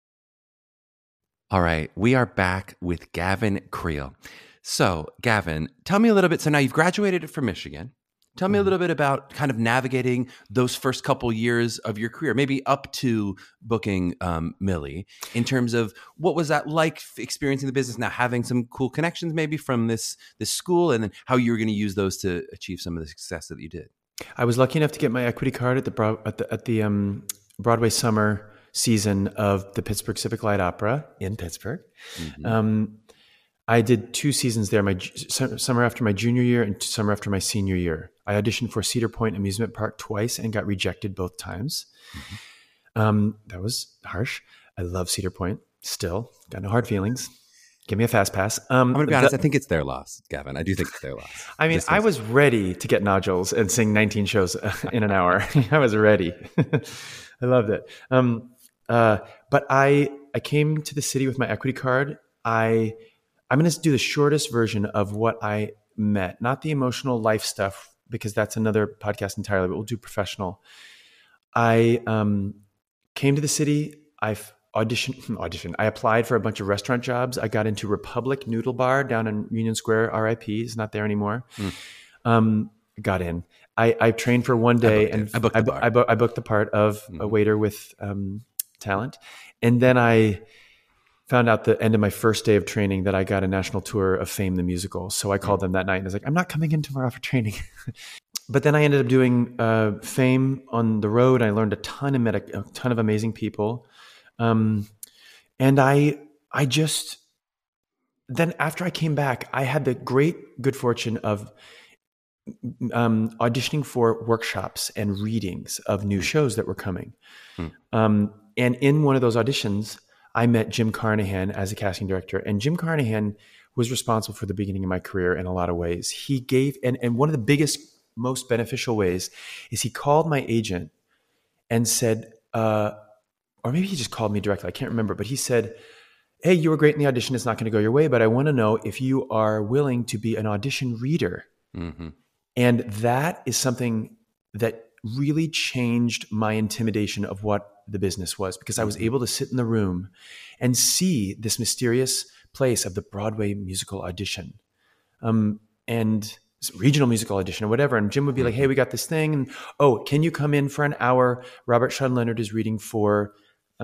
All right, we are back with Gavin Creel. So, Gavin, tell me a little bit. So now you've graduated from Michigan. Tell me a little bit about kind of navigating those first couple years of your career, maybe up to booking Millie, in terms of what was that like experiencing the business now, having some cool connections maybe from this school, and then how you were going to use those to achieve some of the success that you did. I was lucky enough to get my equity card at the Broadway summer season of the Pittsburgh Civic Light Opera in Pittsburgh. Mm-hmm. I did 2 seasons there, summer after my junior year and summer after my senior year. I auditioned for Cedar Point Amusement Park twice and got rejected both times. Mm-hmm. That was harsh. I love Cedar Point still. Got no hard feelings. Give me a fast pass. I'm going to be honest, I think it's their loss, Gavin. I do think it's their loss. I mean, I was ready to get nodules and sing 19 shows in an hour. I was ready. I loved it. But I came to the city with my equity card. I'm going to do the shortest version of what I met, not the emotional life stuff, because that's another podcast entirely, but we'll do professional. I came to the city. I auditioned. I applied for a bunch of restaurant jobs. I got into Republic Noodle Bar down in Union Square. RIP, is not there anymore. Got in. I trained for one day I booked the part of a waiter with talent. And then I found out the end of my first day of training that I got a national tour of Fame the musical. So I called them that night and I was like, I'm not coming in tomorrow for training. But then I ended up doing Fame on the road. I learned a ton and met a ton of amazing people. And I just, then after I came back, I had the great good fortune of auditioning for workshops and readings of new shows that were coming. And in one of those auditions, I met Jim Carnahan as a casting director, and Jim Carnahan was responsible for the beginning of my career in a lot of ways. He gave, and one of the biggest, most beneficial ways is he called my agent and said, or maybe he just called me directly, I can't remember, but he said, hey, you were great in the audition. It's not going to go your way, but I want to know if you are willing to be an audition reader. Mm-hmm. And that is something that really changed my intimidation of what the business was, because I was able to sit in the room and see this mysterious place of the Broadway musical audition, and regional musical audition or whatever. And Jim would be like, hey, we got this thing. And, oh, can you come in for an hour? Robert Sean Leonard is reading for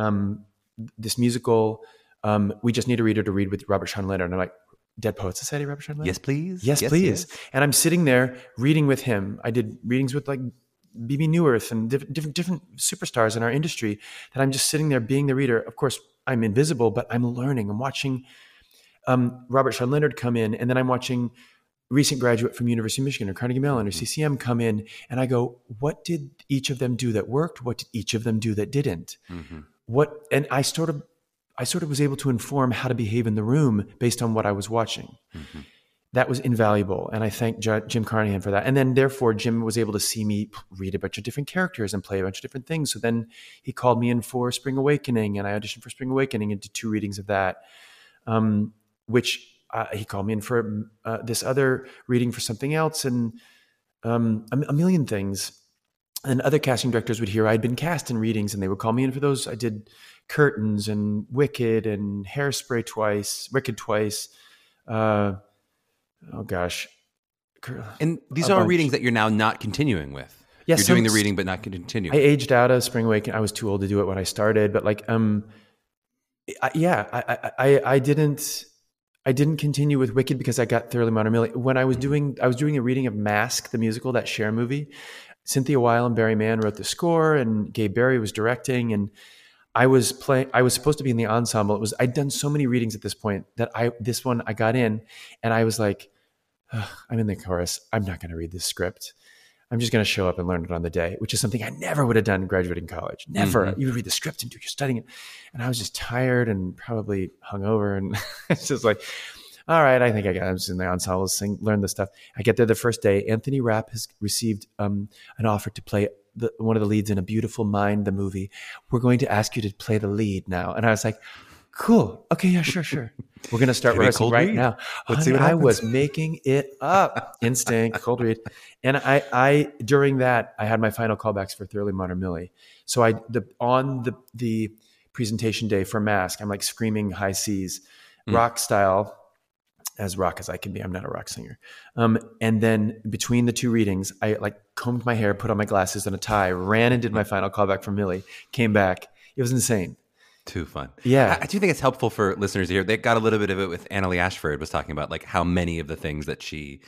this musical. We just need a reader to read with Robert Sean Leonard. And I'm like, Dead Poets Society, Robert Sean Leonard? Yes, please. Yes, please. Yes. And I'm sitting there reading with him. I did readings with like BB Newirth and different superstars in our industry, that I'm just sitting there being the reader. Of course, I'm invisible, but I'm learning. I'm watching Robert Sean Leonard come in, and then I'm watching recent graduate from University of Michigan or Carnegie Mellon or CCM come in, and I go, what did each of them do that worked? What did each of them do that didn't? Mm-hmm. And I sort of was able to inform how to behave in the room based on what I was watching. Mm-hmm. That was invaluable. And I thank Jim Carnahan for that. And then therefore, Jim was able to see me read a bunch of different characters and play a bunch of different things. So then he called me in for Spring Awakening, and I auditioned for Spring Awakening and did 2 readings of that, which he called me in for this other reading for something else, and a million things. And other casting directors would hear I'd been cast in readings, and they would call me in for those. I did Curtains and Wicked and Hairspray twice, Wicked twice. Oh gosh. And these are readings that you're now not continuing with. Yes, you're doing the reading, but not continuing. I aged out of Spring Awakening. I was too old to do it when I started, but like, I didn't continue with Wicked because I got thoroughly Modern Millie. When I was doing a reading of Mask, the musical, that Cher movie. Cynthia Weil and Barry Mann wrote the score, and Gabe Barry was directing, and I was supposed to be in the ensemble. I'd done so many readings at this point that this one I got in, and I was like, I'm in the chorus. I'm not going to read this script. I'm just going to show up and learn it on the day, which is something I never would have done graduating college. Never. Mm-hmm. You would read the script and do your studying it. And I was just tired and probably hungover. And it's just like, all right, I think I got it. I'm just in the ensemble, learn this stuff. I get there the first day. Anthony Rapp has received an offer to play one of the leads in A Beautiful Mind, the movie. We're going to ask you to play the lead now. And I was like, cool. Okay, yeah, sure. We're going to start rehearsing right now. Let's see what happens. I was making it up. Instinct, cold read. And I during that, I had my final callbacks for Thoroughly Modern Millie. So on the presentation day for Mask, I'm like screaming high C's, rock style, as rock as I can be. I'm not a rock singer. And then between the two readings, I like combed my hair, put on my glasses and a tie, ran and did my final callback for Millie, came back. It was insane. Too fun. Yeah. I do think it's helpful for listeners to hear. They got a little bit of it with Annalie Ashford was talking about like how many of the things that she,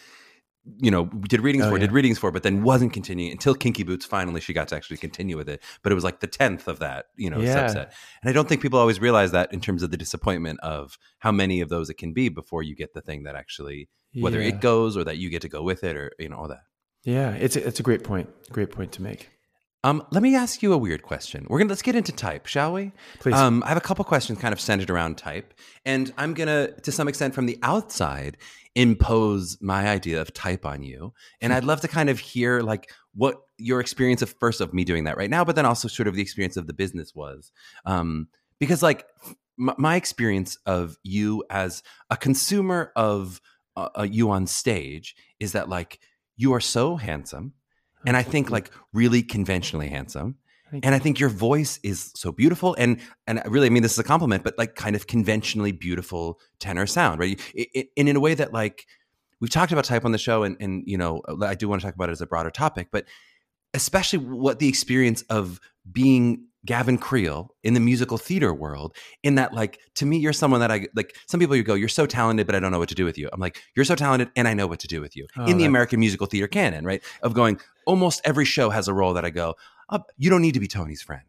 did readings for, but then wasn't continuing until Kinky Boots. Finally, she got to actually continue with it. But it was like the 10th of that, subset. And I don't think people always realize that in terms of the disappointment of how many of those it can be before you get the thing that actually, whether it goes or that you get to go with it or, all that. Yeah. It's a great point. Great point to make. Let me ask you a weird question. Let's get into type, shall we? Please. I have a couple questions kind of centered around type, and I'm gonna, to some extent, from the outside, impose my idea of type on you. And I'd love to kind of hear like what your experience of me doing that right now, but then also sort of the experience of the business was, because like my experience of you as a consumer of you on stage is that like you are so handsome. And I think like really conventionally handsome. And I think your voice is so beautiful. And I really mean this is a compliment, but like kind of conventionally beautiful tenor sound, right? And in a way that like we've talked about type on the show and I do want to talk about it as a broader topic, but especially what the experience of being Gavin Creel in the musical theater world, in that like, to me, you're someone that I like. Some people you go, you're so talented, but I don't know what to do with you. I'm like, you're so talented and I know what to do with you in the American musical theater canon, right? Of going, almost every show has a role that I go, you don't need to be Tony's friend.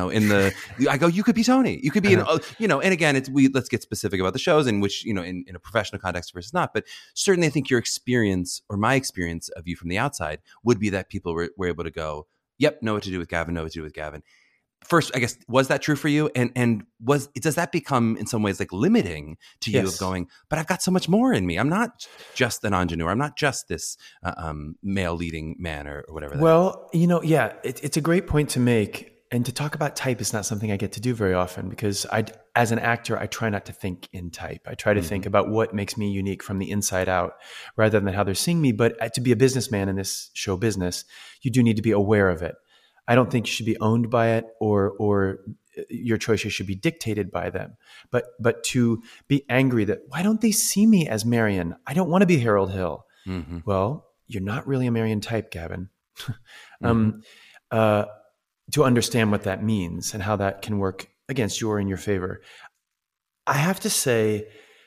I go, you could be Tony. You could be, and again, let's get specific about the shows in which, in a professional context versus not. But certainly I think your experience or my experience of you from the outside would be that people were able to go, yep, know what to do with Gavin, know what to do with Gavin. First, I guess, was that true for you? And does that become in some ways like limiting to you of going, but I've got so much more in me. I'm not just an ingenue. I'm not just this male leading man or whatever. Well, it's a great point to make. And to talk about type is not something I get to do very often because as an actor, I try not to think in type. I try to think about what makes me unique from the inside out rather than how they're seeing me. But to be a businessman in this show business, you do need to be aware of it. I don't think you should be owned by it or your choices should be dictated by them. But to be angry that, why don't they see me as Marion? I don't want to be Harold Hill. Mm-hmm. Well, you're not really a Marion type, Gavin. To understand what that means and how that can work against you or in your favor. I have to say,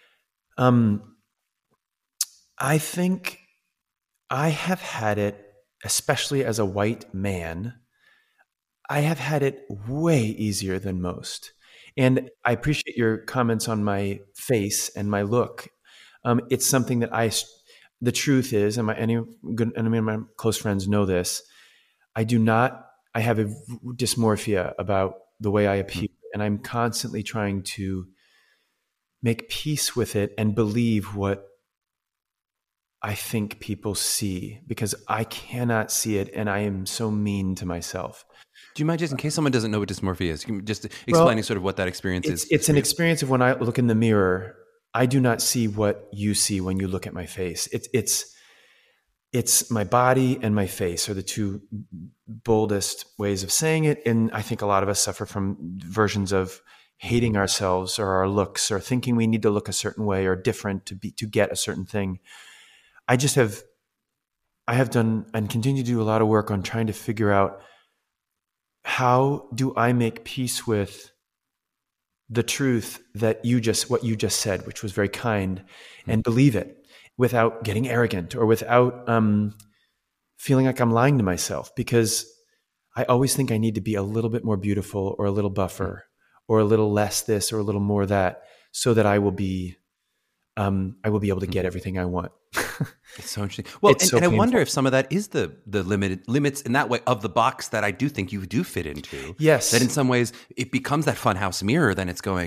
I think I have had it, especially as a white man, I have had it way easier than most. And I appreciate your comments on my face and my look. It's something that the truth is, and any of my close friends know this, I have a dysmorphia about the way I appear, and I'm constantly trying to make peace with it and believe what I think people see, because I cannot see it, and I am so mean to myself. Do you mind, just in case someone doesn't know what dysmorphia is, just explaining sort of what that experience is? It's an experience of when I look in the mirror, I do not see what you see when you look at my face. It's my body and my face are the two boldest ways of saying it. And I think a lot of us suffer from versions of hating ourselves or our looks or thinking we need to look a certain way or different to get a certain thing. I have done and continue to do a lot of work on trying to figure out, how do I make peace with the truth that what you just said, which was very kind, and believe it without getting arrogant or without feeling like I'm lying to myself, because I always think I need to be a little bit more beautiful or a little buffer or a little less this or a little more that, so that I will be able to get everything I want. It's so interesting. Well, and I wonder if some of that is the limits in that way of the box that I do think you do fit into. Yes. That in some ways it becomes that funhouse mirror. Then it's going,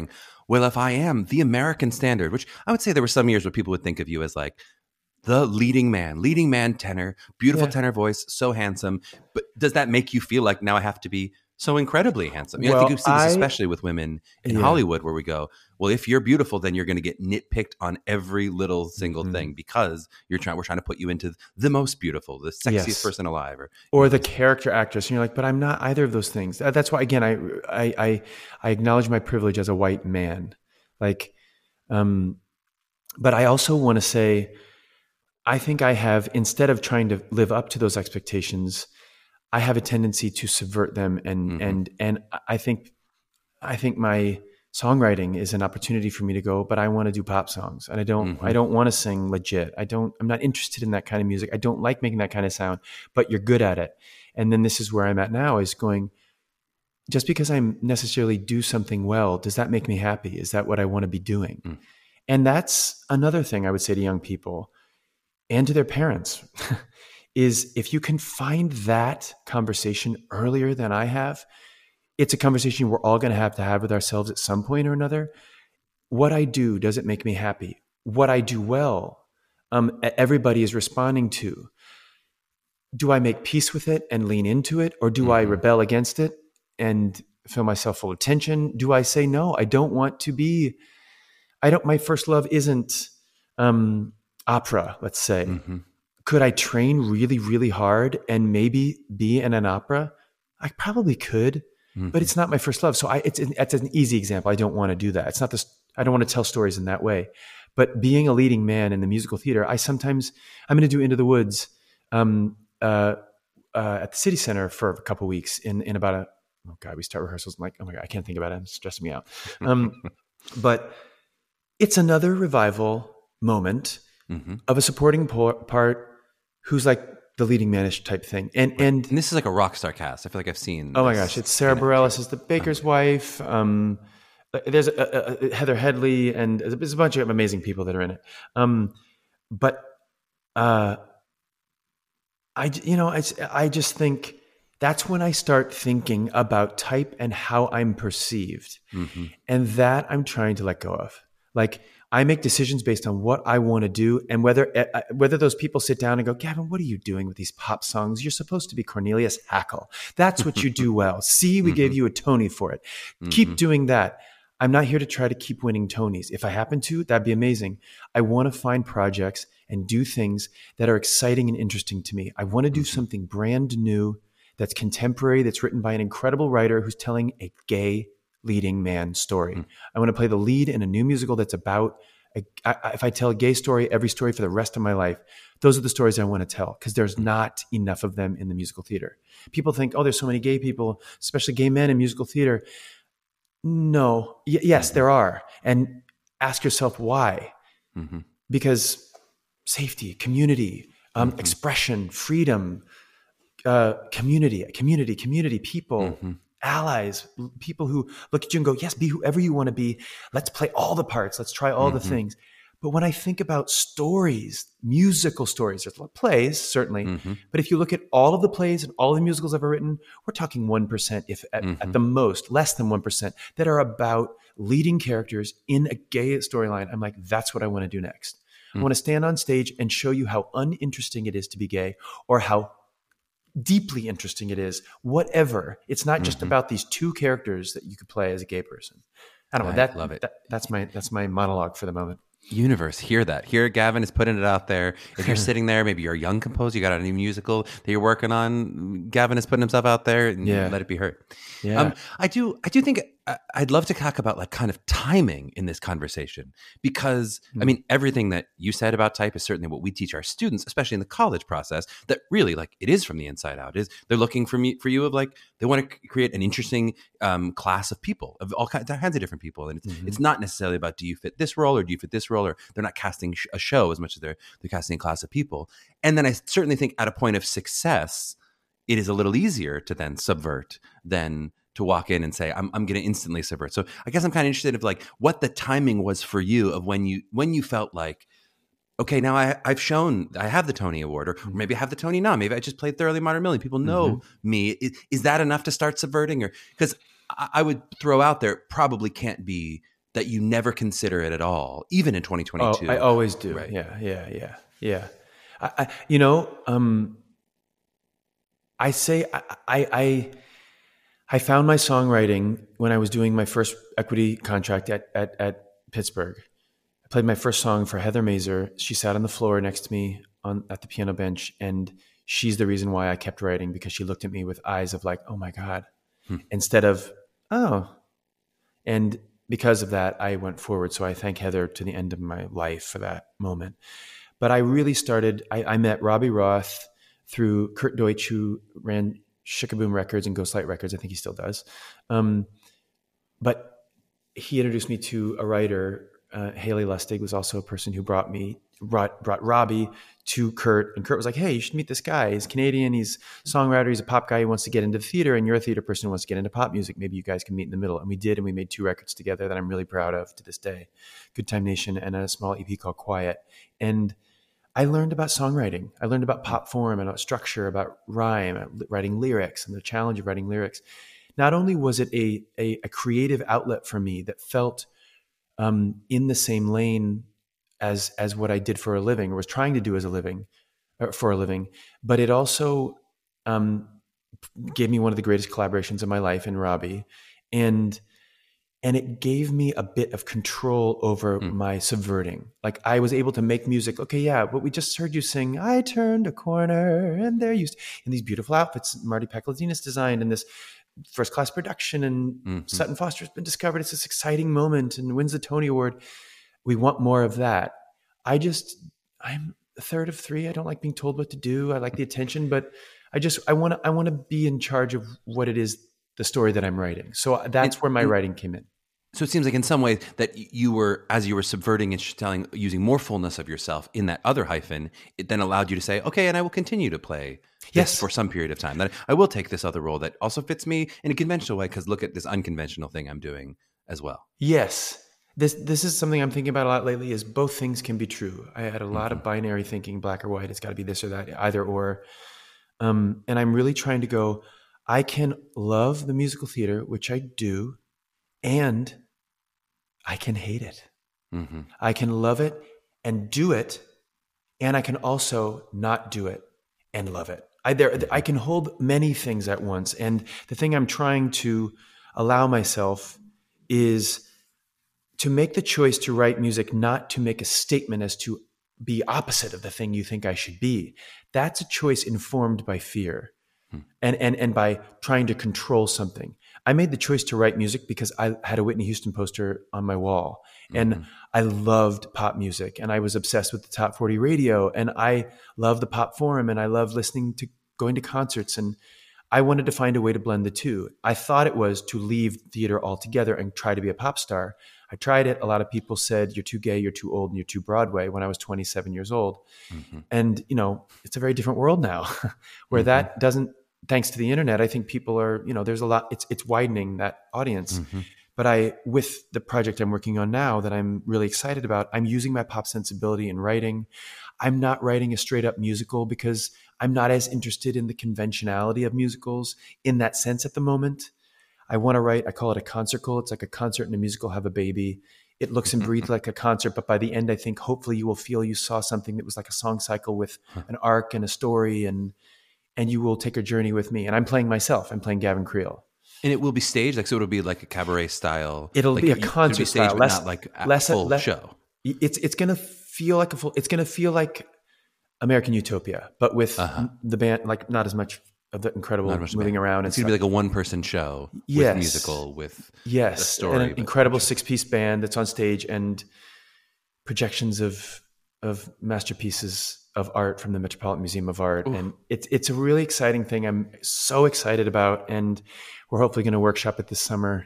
well, if I am the American standard, which I would say there were some years where people would think of you as like the leading man tenor, beautiful tenor voice, so handsome. But does that make you feel like now I have to be so incredibly handsome? I think you see this especially with women in Hollywood, where we go, well, if you're beautiful, then you're going to get nitpicked on every little single thing because we're trying to put you into the most beautiful, the sexiest person alive, or the character actress. And you're like, but I'm not either of those things. That's why, again, I acknowledge my privilege as a white man. Like, but I also want to say, I think I have, instead of trying to live up to those expectations, I have a tendency to subvert them, and I think my songwriting is an opportunity for me to go, but I want to do pop songs, and I don't want to sing legit. I'm not interested in that kind of music. I don't like making that kind of sound, but you're good at it. And then this is where I'm at now, is going, just because I necessarily do something well, does that make me happy? Is that what I want to be doing? And that's another thing I would say to young people and to their parents is, if you can find that conversation earlier than I have, it's a conversation we're all going to have with ourselves at some point or another. What I do, does it make me happy? What I do well, everybody is responding to. Do I make peace with it and lean into it? Or do I rebel against it and feel myself full of tension? Do I say, no, I don't want to be, my first love isn't opera, let's say. Could I train really, really hard and maybe be in an opera? I probably could, but it's not my first love. So it's an easy example. I don't want to do that. It's not this. I don't want to tell stories in that way. But being a leading man in the musical theater, I'm going to do Into the Woods at the City Center for a couple of weeks in about we start rehearsals. I'm like, oh my God, I can't think about it. It's stressing me out. But it's another revival moment of a supporting part who's like the leading manish type thing. And this is like a rock star cast. I feel like I've seen. Oh my gosh. It's Sarah Bareilles is the baker's wife. There's Heather Headley, and there's a bunch of amazing people that are in it. But I just think that's when I start thinking about type and how I'm perceived. And that I'm trying to let go of. Like, I make decisions based on what I want to do, and whether those people sit down and go, Gavin, what are you doing with these pop songs? You're supposed to be Cornelius Hackle. That's what you do well. See, we gave you a Tony for it. Keep doing that. I'm not here to try to keep winning Tonys. If I happen to, that'd be amazing. I want to find projects and do things that are exciting and interesting to me. I want to do something brand new, that's contemporary, that's written by an incredible writer who's telling a gay leading man story. I want to play the lead in a new musical that's about, if I tell a gay story, every story for the rest of my life, those are the stories I want to tell, because there's not enough of them in the musical theater. People think, oh, there's so many gay people, especially gay men in musical theater. No. Yes, there are. And ask yourself why. Because safety, community, expression, freedom, community, people, allies, people who look at you and go, yes, be whoever you want to be. Let's play all the parts. Let's try all the things. But when I think about stories, musical stories, there's plays, certainly. But if you look at all of the plays and all the musicals I've ever written, we're talking 1%, if at the most, less than 1%, that are about leading characters in a gay storyline. I'm like, that's what I want to do next. I want to stand on stage and show you how uninteresting it is to be gay, or how deeply interesting it is, whatever. It's not just about these two characters that you could play as a gay person. I don't know. Love it. That's my monologue for the moment. Universe, hear that. Here, Gavin is putting it out there. If you're sitting there, maybe you're a young composer, you got a new musical that you're working on, Gavin is putting himself out there, and let it be heard. I do think I'd love to talk about like kind of timing in this conversation, because I mean, everything that you said about type is certainly what we teach our students, especially in the college process, that really like it is from the inside out. Is they're looking for you of like, they want to create an interesting class of people, of all kinds of different people. And it's not necessarily about, do you fit this role or do you fit this role, or they're not casting a show as much as they're casting a class of people. And then I certainly think at a point of success, it is a little easier to then subvert than to walk in and say, I'm going to instantly subvert. So I guess I'm kind of interested of like what the timing was for you of when you felt like, okay, now I've shown, I have the Tony Award, or maybe I have the Tony now. Maybe I just played Thoroughly Modern Millie. People know me. Is that enough to start subverting? Or because I would throw out there, it probably can't be that you never consider it at all, even in 2022? Oh, I always do. Right. Yeah. I say I found my songwriting when I was doing my first equity contract at Pittsburgh. I played my first song for Heather Mazer. She sat on the floor next to me at the piano bench, and she's the reason why I kept writing, because she looked at me with eyes of like, oh my God, instead of, oh. And because of that, I went forward. So I thank Heather to the end of my life for that moment. But I really started, I met Robbie Roth through Kurt Deutsch, who ran Shikaboom Records and Ghostlight Records. I think he still does. But he introduced me to a writer. Haley Lustig was also a person who brought Robbie to Kurt. And Kurt was like, hey, you should meet this guy. He's Canadian. He's a songwriter. He's a pop guy who wants to get into the theater. And you're a theater person who wants to get into pop music. Maybe you guys can meet in the middle. And we did. And we made 2 records together that I'm really proud of to this day. Good Time Nation and a small EP called Quiet. And I learned about songwriting. I learned about pop form and about structure, about rhyme, writing lyrics, and the challenge of writing lyrics. Not only was it a creative outlet for me that felt in the same lane as what I did for a living, or was trying to do as a living, for a living, but it also gave me one of the greatest collaborations of my life in Robbie, and it gave me a bit of control over my subverting. Like I was able to make music. Okay, yeah, but we just heard you sing, I turned a corner and there you in these beautiful outfits Marty Pekladinas designed, and this first class production, and Sutton Foster's been discovered. It's this exciting moment and wins the Tony Award. We want more of that. I'm a third of 3. I don't like being told what to do. I like the attention, but I want to be in charge of what it is, the story that I'm writing. So that's where my writing came in. So it seems like in some ways that you were, as you were subverting and using more fullness of yourself in that other hyphen, it then allowed you to say, okay, and I will continue to play this for some period of time. That I will take this other role that also fits me in a conventional way, because look at this unconventional thing I'm doing as well. Yes. This is something I'm thinking about a lot lately, is both things can be true. I had a lot of binary thinking, black or white. It's got to be this or that, either or. And I'm really trying to go, I can love the musical theater, which I do, and I can hate it. I can love it and do it, and I can also not do it and love it. I can hold many things at once. And the thing I'm trying to allow myself is to make the choice to write music, not to make a statement as to be opposite of the thing you think I should be. That's a choice informed by fear and by trying to control something. I made the choice to write music because I had a Whitney Houston poster on my wall, and I loved pop music, and I was obsessed with the Top 40 radio, and I loved the pop forum, and I loved going to concerts, and I wanted to find a way to blend the two. I thought it was to leave theater altogether and try to be a pop star. I tried it. A lot of people said, you're too gay, you're too old, and you're too Broadway when I was 27 years old. And, it's a very different world now where that doesn't, thanks to the internet, I think people are, there's a lot, it's widening that audience. But with the project I'm working on now that I'm really excited about, I'm using my pop sensibility in writing. I'm not writing a straight up musical because I'm not as interested in the conventionality of musicals in that sense at the moment. I want to write, I call it a concertical. It's like a concert and a musical have a baby. It looks and breathes like a concert, but by the end, I think hopefully you will feel you saw something that was like a song cycle with an arc and a story, and you will take a journey with me. And I'm playing myself. I'm playing Gavin Creel. And it will be staged, so it'll be like a cabaret style. It'll be a concert style, but not like a full show. It's going to feel like it's going to feel like American Utopia, but with the band, like not as much of the incredible moving around. It's going to be like a one-person show with musical, with a story. And an incredible 6-piece band that's on stage and projections of masterpieces of art from the Metropolitan Museum of Art. Ooh. And it's a really exciting thing I'm so excited about. And we're hopefully going to workshop it this summer.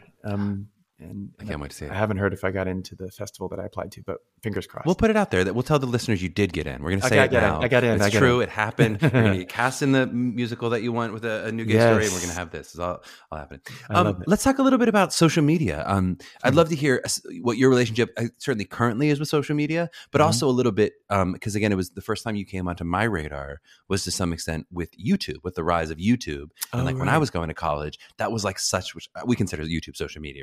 And I can't wait to see it. I haven't heard if I got into the festival that I applied to, but fingers crossed. We'll put it out there. That we'll tell the listeners you did get in. We're going to say it now. I got in. It's true. It happened. You're going to get cast in the musical that you want with a new gay story, and we're going to have this. It's all happening. Let's talk a little bit about social media. I'd love to hear what your relationship certainly currently is with social media, but also a little bit, because again, it was the first time you came onto my radar was to some extent with YouTube, with the rise of YouTube. And when I was going to college, that was like which we consider YouTube social media, right?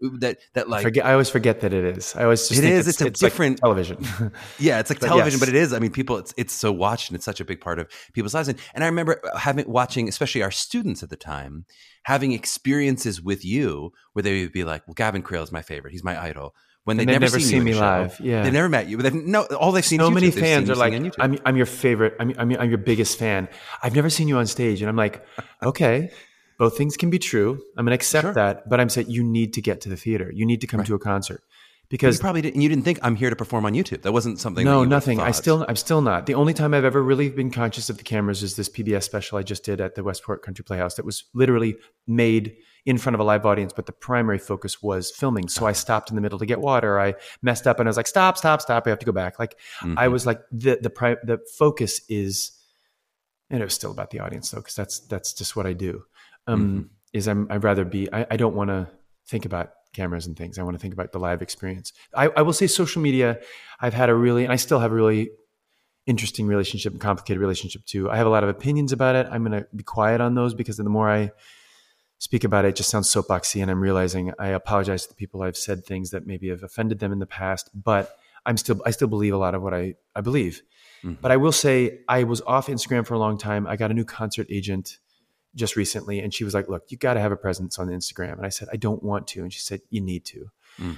that like I always forget that it is. I always just think it's a different like television. Yeah, it's like television, but it is. I mean, people, it's so watched and it's such a big part of people's lives. And I remember watching, especially our students at the time, having experiences with you where they would be like, well, Gavin Creel is my favorite. He's my idol. When they've never seen me live. Yeah. They've never met you. All they've seen so is YouTube. Many fans are like, I'm your favorite. I'm your biggest fan. I've never seen you on stage. And I'm like, okay, both things can be true. I'm going to accept that. But I'm saying you need to get to the theater. You need to come to a concert. Because you probably didn't, you didn't think I'm here to perform on YouTube. That wasn't something. No, that you nothing. I'm thought. still not. The only time I've ever really been conscious of the cameras is this PBS special I just did at the Westport Country Playhouse that was literally made in front of a live audience, but the primary focus was filming. So I stopped in the middle to get water. I messed up and I was like, stop. I have to go back. Like I was like, the focus is, and it was still about the audience though, because that's just what I do. I'd rather be, I don't want to think about cameras and things. I want to think about the live experience. I will say social media, I've had and I still have a really interesting relationship and complicated relationship too. I have a lot of opinions about it. I'm going to be quiet on those because the more I speak about it just sounds soapboxy, and I'm realizing I apologize to the people I've said things that maybe have offended them in the past, but I still believe a lot of what I believe. But I will say I was off Instagram for a long time. I got a new concert agent just recently, and she was like, look, you got to have a presence on Instagram. And I said, I don't want to. And she said, you need to.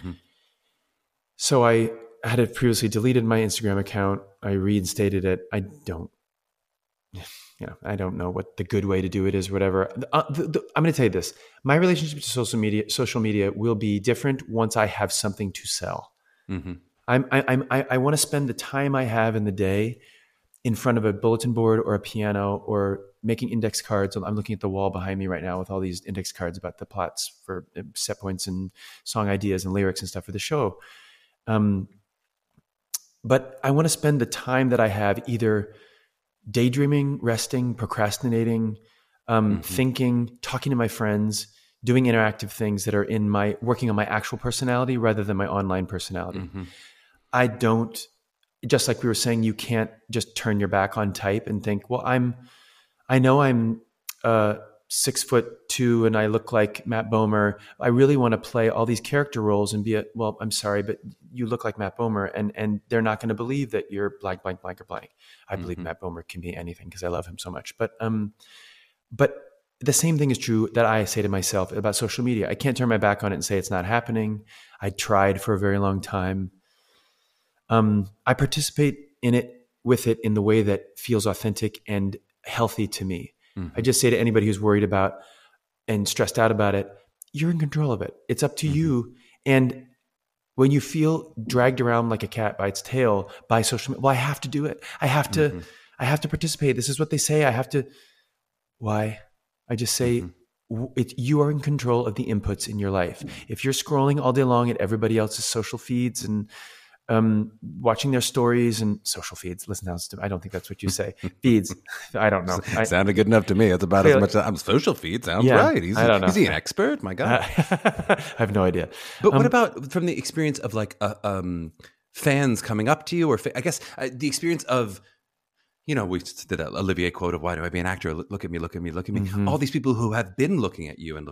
So I had previously deleted my Instagram account. I reinstated it. I don't know what the good way to do it is, whatever. I'm going to tell you this. My relationship to social media will be different once I have something to sell. I want to spend the time I have in the day in front of a bulletin board or a piano or making index cards. I'm looking at the wall behind me right now with all these index cards about the plots for set points and song ideas and lyrics and stuff for the show. But I want to spend the time that I have either daydreaming, resting, procrastinating, thinking, talking to my friends, doing interactive things that are working on my actual personality rather than my online personality. I don't, just like we were saying, you can't just turn your back on type and think, well, I know I'm 6'2" and I look like Matt Bomer. I really want to play all these character roles and well, I'm sorry, but you look like Matt Bomer, and they're not going to believe that you're blank, blank, blank, or blank. I believe Matt Bomer can be anything because I love him so much. But the same thing is true that I say to myself about social media. I can't turn my back on it and say it's not happening. I tried for a very long time. I participate with it in the way that feels authentic and healthy to me. I just say to anybody who's worried about and stressed out about it, you're in control of it. It's up to you. And when you feel dragged around like a cat by its tail by social media, well, I have to do it. I have to participate. This is what they say. I have to. Why? I just say, you are in control of the inputs in your life. If you're scrolling all day long at everybody else's social feeds and watching their stories and social feeds. Listen, I don't think that's what you say. Feeds. I don't know. Sounded good enough to me. It's about as much as social feed sounds right. I don't know. Is he an expert? My God. I have no idea. But what about from the experience of like fans coming up to you, or I guess the experience of, we did that Olivier quote of "Why do I be an actor? Look at me, look at me, look at me." All these people who have been looking at you and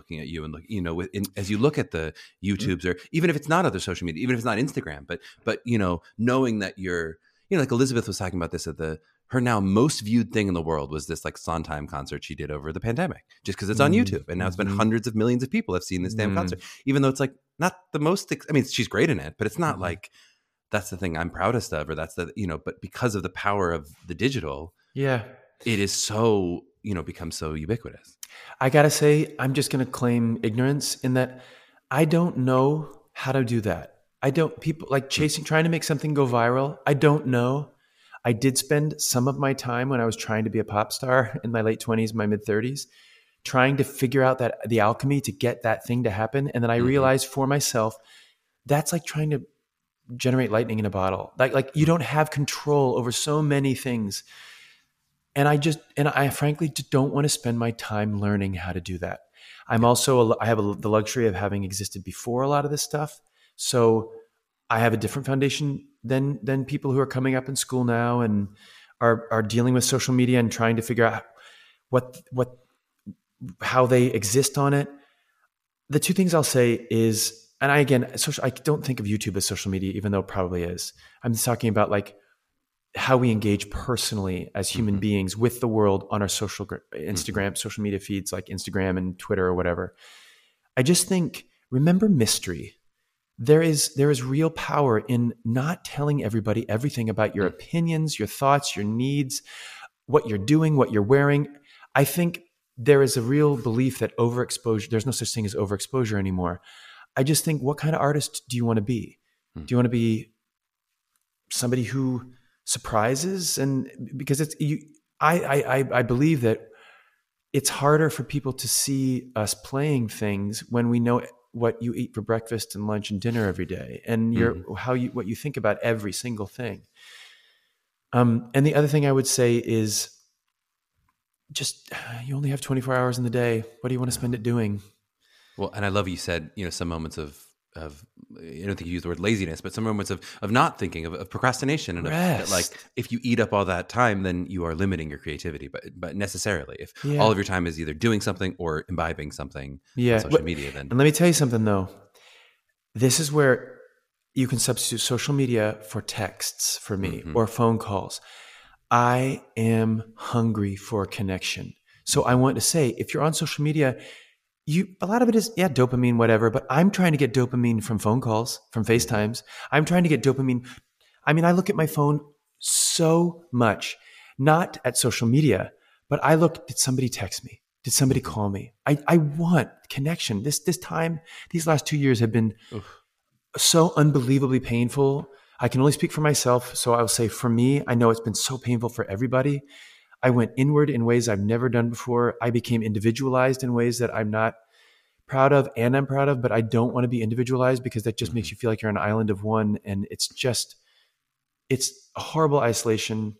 as you look at the YouTubes, or even if it's not other social media, even if it's not Instagram, but knowing that you're, like Elizabeth was talking about this at her now most viewed thing in the world was this like Sondheim concert she did over the pandemic, just because it's on YouTube, and now it's been hundreds of millions of people have seen this damn concert, even though it's like not the most. I mean, she's great in it, but it's not like. That's the thing I'm proudest of, or that's the, but because of the power of the digital, it is so, become so ubiquitous. I got to say, I'm just going to claim ignorance in that I don't know how to do that. People like trying to make something go viral. I don't know. I did spend some of my time when I was trying to be a pop star in my late 20s, my mid 30s, trying to figure out the alchemy to get that thing to happen. And then I realized for myself, that's like trying to generate lightning in a bottle. Like you don't have control over so many things. And I frankly just don't want to spend my time learning how to do that. I have the luxury of having existed before a lot of this stuff. So I have a different foundation than people who are coming up in school now and are dealing with social media and trying to figure out how they exist on it. The two things I'll say is and I don't think of YouTube as social media, even though it probably is. I'm just talking about like how we engage personally as human beings with the world on our social Instagram, social media feeds like Instagram and Twitter or whatever. I just think, remember mystery. There is real power in not telling everybody everything about your opinions, your thoughts, your needs, what you're doing, what you're wearing. I think there is a real belief that overexposure, there's no such thing as overexposure anymore. I just think, what kind of artist do you want to be? Do you want to be somebody who surprises? And because I believe that it's harder for people to see us playing things when we know what you eat for breakfast and lunch and dinner every day, and what you think about every single thing. And the other thing I would say is just, you only have 24 hours in the day. What do you want to spend it doing? Well, and I love you said, some moments of I don't think you used the word laziness, but some moments of not thinking, of procrastination, and that, like, if you eat up all that time, then you are limiting your creativity. But necessarily, if all of your time is either doing something or imbibing something on social media, then. And let me tell you something though. This is where you can substitute social media for texts for me or phone calls. I am hungry for connection. So I want to say, if you're on social media, a lot of it is, dopamine, whatever, but I'm trying to get dopamine from phone calls, from FaceTimes. I'm trying to get dopamine. I mean, I look at my phone so much, not at social media, but I look, did somebody text me? Did somebody call me? I want connection. This time, these last 2 years have been so unbelievably painful. I can only speak for myself. So I'll say, for me, I know it's been so painful for everybody. I went inward in ways I've never done before. I became individualized in ways that I'm not proud of, and I'm proud of, but I don't want to be individualized because that just makes you feel like you're an island of one. And it's a horrible isolation.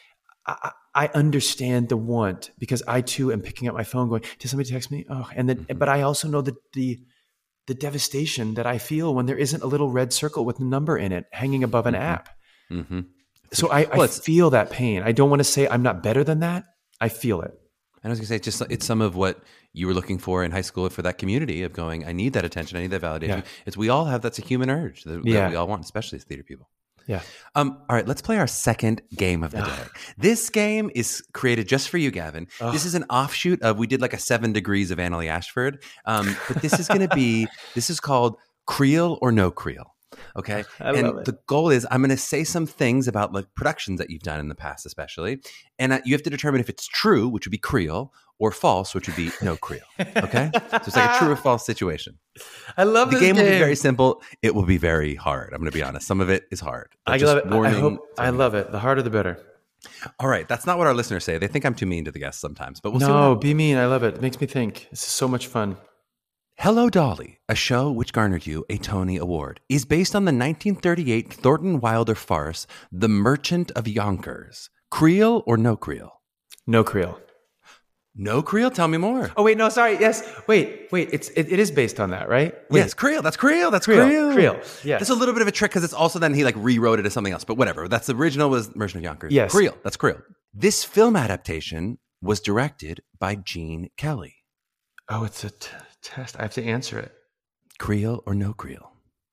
I understand the want, because I too am picking up my phone going, did somebody text me? Oh, and then, but I also know that the devastation that I feel when there isn't a little red circle with a number in it hanging above an app. So I feel that pain. I don't want to say I'm not better than that. I feel it. And I was going to say, it's some of what you were looking for in high school, for that community of going, I need that attention, I need that validation. Yeah. It's, we all have, that's a human urge that we all want, especially as theater people. Yeah. All right, let's play our second game of the day. This game is created just for you, Gavin. This is an offshoot of, we did like a 7 Degrees of Annalie Ashford. But this is going to be, this is called Creel or No Creel. Okay. And the goal is, I'm going to say some things about like productions that you've done in the past, especially. And you have to determine if it's true, which would be Creel, or false, which would be no Creel. Okay. So it's like a true or false situation. I love this game. The game will be very simple. It will be very hard. I'm going to be honest. Some of it is hard. I love it. I love it. The harder, the better. All right. That's not what our listeners say. They think I'm too mean to the guests sometimes, but we'll see. No, be mean. I love it. It makes me think. This is so much fun. Hello, Dolly, a show which garnered you a Tony Award, is based on the 1938 Thornton Wilder farce, The Merchant of Yonkers. Creel or no Creel? No Creel. No Creel? Tell me more. Oh, wait, no, sorry. Yes. Wait. It is based on that, right? Wait. Yes, Creel. That's Creel. That's Creel. Creel. Yes. That's a little bit of a trick because it's also then he like rewrote it as something else, but whatever. That's the original was Merchant of Yonkers. Yes. Creel. That's Creel. This film adaptation was directed by Gene Kelly. Oh, it's a test. I have to answer it. Creel or no Creel?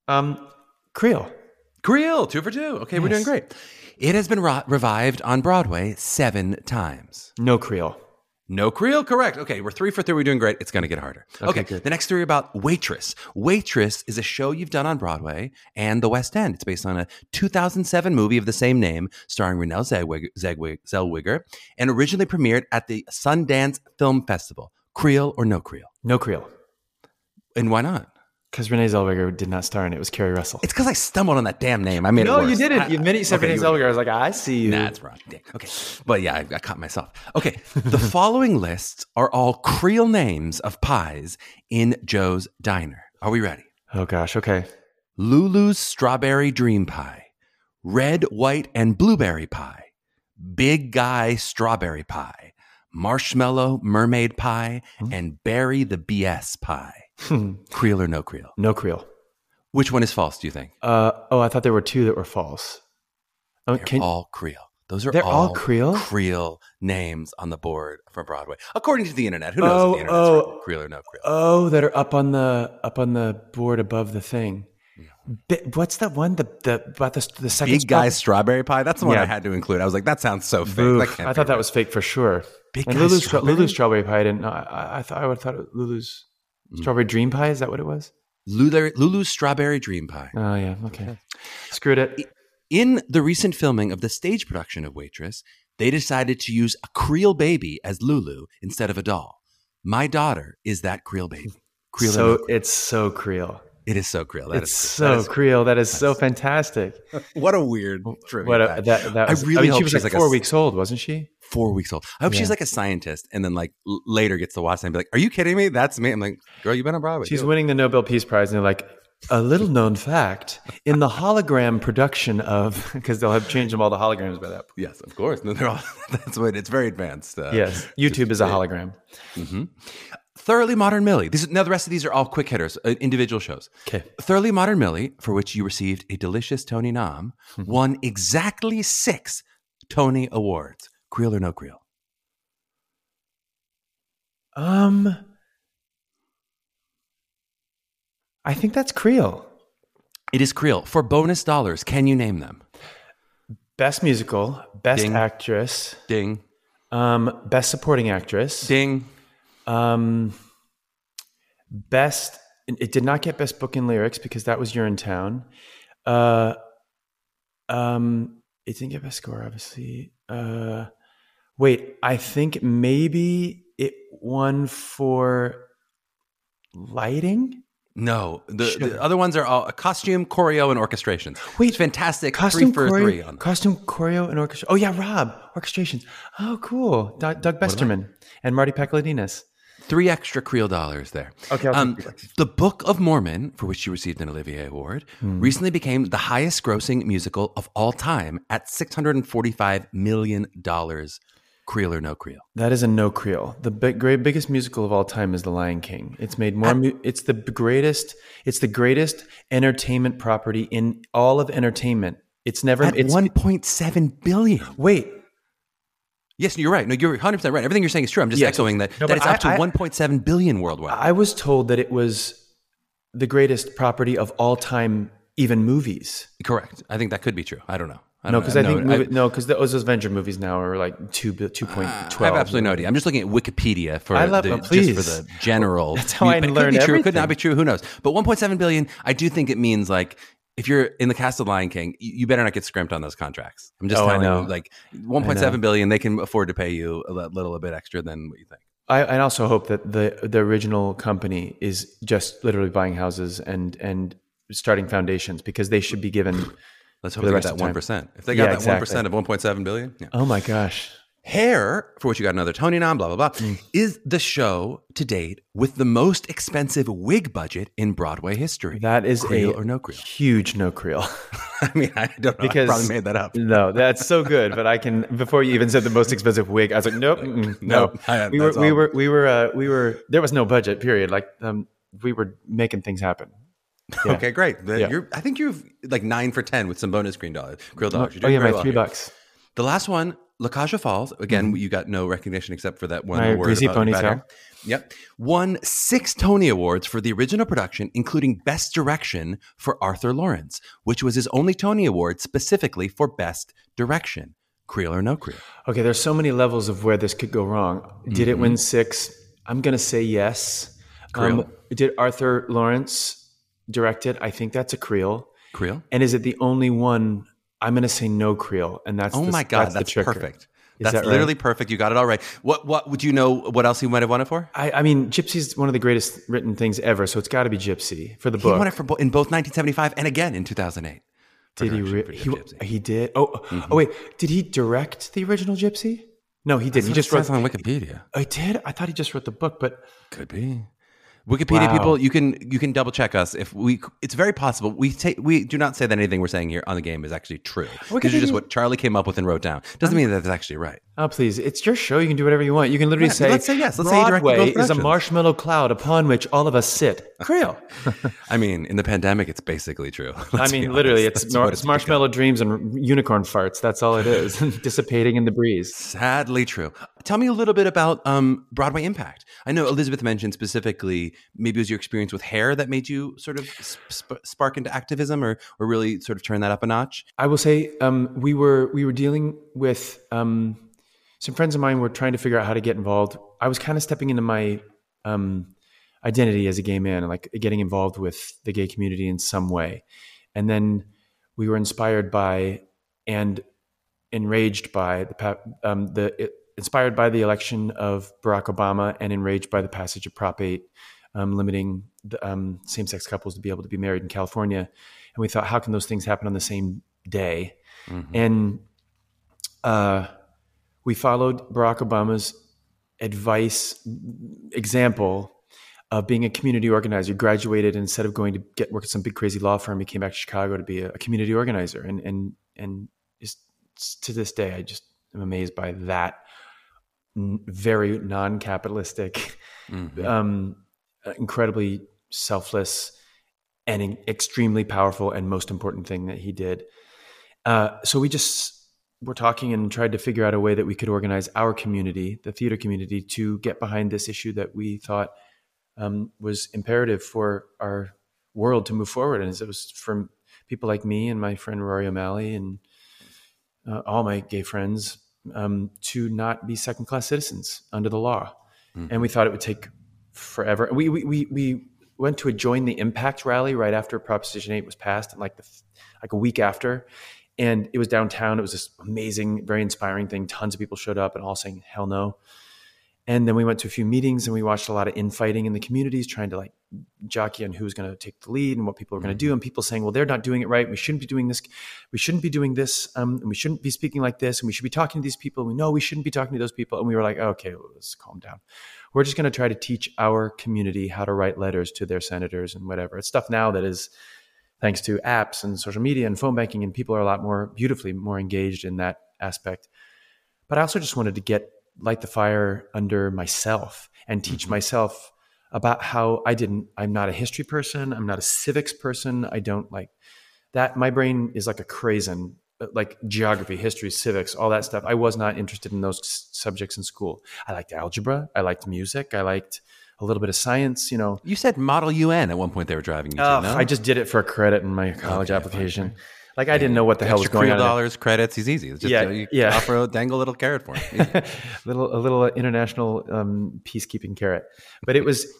Creel. Creel, 2 for 2. Okay, yes. We're doing great. It has been revived on Broadway 7 times. No Creel. No Creel, correct. Okay, we're 3 for 3. We're doing great. It's going to get harder. Okay, the next 3 are about Waitress. Waitress is a show you've done on Broadway and the West End. It's based on a 2007 movie of the same name, starring Renee Zellweger, and originally premiered at the Sundance Film Festival. Creel or no Creel? No Creel. And why not? Because Renee Zellweger did not star in it. It was Kerry Russell. It's because I stumbled on that damn name. I made it worse. No, you didn't. The minute you said Renee Zellweger, I was like, I see you. Nah, that's wrong. Damn. Okay. But yeah, I caught myself. Okay. The following lists are all Creel names of pies in Joe's Diner. Are we ready? Oh, gosh. Okay. Lulu's Strawberry Dream Pie. Red, White, and Blueberry Pie. Big Guy Strawberry Pie. Marshmallow Mermaid Pie. And Berry the BS Pie. Creel or no Creel? No Creel. Which one is false, do you think? I thought there were 2 that were false. They're all Creel. Those are They're all all Creel? Creel names on the board for Broadway, according to the internet. Who knows if the internet's Creel or no Creel? Oh, that are up on the board above the thing. What's that one? About the second Big Guy's Strawberry Pie. That's the one I had to include. I was like, that sounds so fake. I thought that was fake for sure. Big and Guy's Lulu's Strawberry Pie. I didn't know. I would have thought Lulu's Strawberry Dream Pie. Is that what it was? Lulu's Strawberry Dream Pie. Oh yeah. Okay. Screwed it. In the recent filming of the stage production of Waitress, they decided to use a Creel baby as Lulu instead of a doll. My daughter is that Creel baby. Creel so it's so Creel. It is so Creel. It's so Creel. That is so fantastic. What a weird trivia. I really hope she was like 4 weeks old, wasn't she? 4 weeks old. I hope she's like a scientist and then like later gets to watch it and be like, are you kidding me? That's me. I'm like, girl, you've been on Broadway. She's winning the Nobel Peace Prize and they're like, a little known fact, in the hologram production of, because they'll have changed them all to holograms by that point. Yes, of course. No, they're all, that's what it's very advanced. Yes, YouTube is a hologram. Mm-hmm. Thoroughly Modern Millie. Now the rest of these are all quick hitters, individual shows. Okay. Thoroughly Modern Millie, for which you received a delicious Tony nom, won exactly 6 Tony Awards. Creel or no Creel? I think that's Creel. It is Creel. For bonus dollars, can you name them? Best musical, best Ding. actress, Ding. Best supporting actress, Ding. Best. It did not get best book and lyrics because that was Urinetown. It didn't get best score, obviously. Wait, I think maybe it won for lighting. No, the other ones are all costume, choreo, and orchestrations. Wait, it's fantastic. Costume, 3 for 3 on costume, choreo, and orchestration. Oh yeah, Rob, orchestrations. Oh, cool. Doug Besterman and Marty Pakaladinas. 3 extra Creel dollars there. Okay, I'll take The Book of Mormon, for which she received an Olivier Award, recently became the highest grossing musical of all time at $645 million. Creel or no Creel? That is a no Creel. The biggest musical of all time is The Lion King. It's made more. It's the greatest. It's the greatest entertainment property in all of entertainment. It's never. It's $1.7 billion. Wait. Yes, you're right. No, you're 100% right. Everything you're saying is true. I'm just echoing that. That it's up to $1.7 billion worldwide. I was told that it was the greatst property of all time, even movies. Correct. I think that could be true. I don't know. Because those Avenger movies now are like 2.12. I have absolutely no idea. I'm just looking at Wikipedia for just for the general. That's how I learned everything. It could not be true. Who knows? But 1.7 billion. I do think it means like if you're in the cast of Lion King, you better not get scrimped on those contracts. I'm just telling you, like 1.7 billion, they can afford to pay you a bit extra than what you think. I also hope that the original company is just literally buying houses and starting foundations because they should be given. Let's hope they got that 1%. If they got that 1% of 1.7 billion. Yeah. Oh my gosh. Hair, for which you got another Tony nom, blah, blah, blah, is the show to date with the most expensive wig budget in Broadway history. That is Creel or no Creel? Huge no Creel. I mean, I don't know. I probably made that up. No, that's so good. But I can, before you even said the most expensive wig, I was like, nope, no. We were, there was no budget, period. Like, we were making things happen. Yeah. Okay, great. I think you've like 9 for 10 with some bonus Creel dollars. My $3. The last one, La Caja Falls. Again, you got no recognition except for that one my award. Greasy ponytail. Yep. Won 6 Tony Awards for the original production, including Best Direction for Arthur Lawrence, which was his only Tony Award specifically for Best Direction. Creel or no Creel? Okay, there's so many levels of where this could go wrong. Did it win 6? I'm going to say yes. Did Arthur Lawrence direct it? I think that's a Creel. Creel? And is it the only one? I'm going to say no Creel. And that's that's perfect. That's that literally right? perfect. You got it all right. What would you know? What else he might have won it for? I mean, Gypsy's one of the greatest written things ever, so it's got to be Gypsy for the book. He won it in both 1975 and again in 2008. Did he? He did. Oh, wait. Did he direct the original Gypsy? No, he didn't. He just wrote on Wikipedia. I did. I thought he just wrote the book, but could be. Wikipedia Wow. people, you can double check us if it's very possible. We do not say that anything we're saying here on the game is actually true. This is just what Charlie came up with and wrote down. Doesn't mean that it's actually right. Oh, please. It's your show. You can do whatever you want. You can literally say, let's say yes. Let's say you directed both Broadway is a productions. marshmallow cloud upon which all of us sit. Creel. I mean, in the pandemic, it's basically true. I Let's mean, be literally, honest. it's That's what marshmallow dreams and unicorn farts. That's all it is. Dissipating in the breeze. Sadly true. Tell me a little bit about Broadway Impact. I know Elizabeth mentioned specifically maybe it was your experience with hair that made you sort of spark into activism or really sort of turn that up a notch. I will say we were dealing with some friends of mine were trying to figure out how to get involved. I was kind of stepping into my identity as a gay man and like getting involved with the gay community in some way. And then we were inspired by and enraged by inspired by the election of Barack Obama and enraged by the passage of Prop 8, limiting the, same-sex couples to be able to be married in California. And we thought, how can those things happen on the same day? Mm-hmm. And we followed Barack Obama's example of being a community organizer. He graduated, and instead of going to work at some big crazy law firm, he came back to Chicago to be a community organizer. And just, to this day, I just am amazed by that very non-capitalistic, incredibly selfless, and extremely powerful and most important thing that he did. So we just were talking and tried to figure out a way that we could organize our community, the theater community, to get behind this issue that we thought was imperative for our world to move forward. And it was from people like me and my friend Rory O'Malley and all my gay friends to not be second-class citizens under the law. Mm-hmm. And we thought it would take forever. We went to a Join the Impact rally right after Proposition 8 was passed, and like a week after. And it was downtown. It was this amazing, very inspiring thing. Tons of people showed up and all saying, hell no. And then we went to a few meetings and we watched a lot of infighting in the communities, trying to like jockey on who was going to take the lead and what people were going to do. And people saying, well, they're not doing it right. We shouldn't be doing this. We shouldn't be doing this. And we shouldn't be speaking like this. And we should be talking to these people. We know we shouldn't be talking to those people. And we were like, okay, well, let's calm down. We're just going to try to teach our community how to write letters to their senators and whatever. It's stuff now that is, thanks to apps and social media and phone banking, and people are a lot more beautifully more engaged in that aspect. But I also just wanted to light the fire under myself and teach myself about how I'm not a history person. I'm not a civics person. I don't like that. My brain is like a craisin, like geography, history, civics, all that stuff. I was not interested in those subjects in school. I liked algebra. I liked music. I liked a little bit of science, You said Model UN at one point they were driving you to, no? I just did it for a credit in my college application. Fine. Like I didn't know what the hell was going on. $dollars, credits, he's easy. It's just offer dangle a little carrot for him. a little international peacekeeping carrot. But it was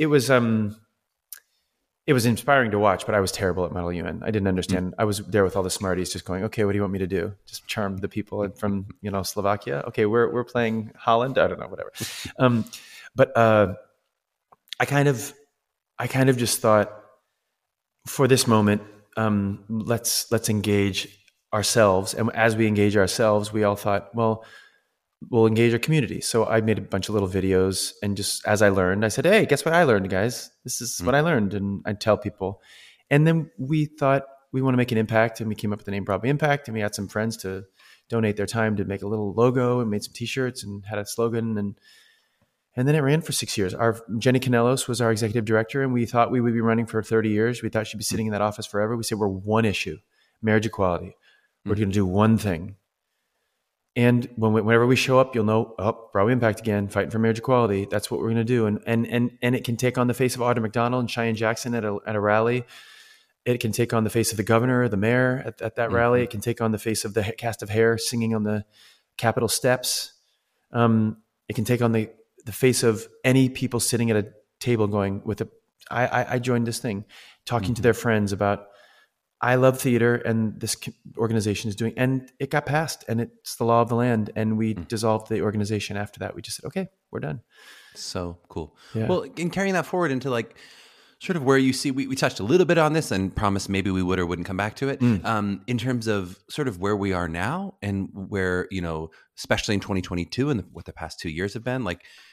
inspiring to watch, but I was terrible at Model UN. I didn't understand. I was there with all the smarties just going, okay, what do you want me to do? Just charm the people from, Slovakia. Okay, we're playing Holland. I don't know, whatever. But I kind of just thought, for this moment, let's engage ourselves. And as we engage ourselves, we all thought, well, we'll engage our community. So I made a bunch of little videos, and just as I learned, I said, hey, guess what I learned, guys? This is what I learned. And I'd tell people. And then we thought we want to make an impact, and we came up with the name Broadway Impact, and we had some friends to donate their time to make a little logo and made some t-shirts and had a slogan. And then it ran for 6 years. Jenny Canelos was our executive director, and we thought we would be running for 30 years. We thought she'd be sitting in that office forever. We said, we're one issue, marriage equality. We're going to do one thing. And whenever we show up, you'll know, Broadway Impact again, fighting for marriage equality. That's what we're going to do. And it can take on the face of Audra McDonald and Cheyenne Jackson at a rally. It can take on the face of the governor, the mayor at that rally. It can take on the face of the cast of Hair singing on the Capitol steps. It can take on the face of any people sitting at a table going I joined this thing, talking to their friends about, I love theater and this organization is doing, and it got passed and it's the law of the land. And we dissolved the organization after that. We just said, okay, we're done. So cool. Yeah. Well, in carrying that forward into like sort of where you see, we touched a little bit on this and promised maybe we would or wouldn't come back to it. In terms of sort of where we are now and where, especially in 2022 and what the past 2 years have been, like,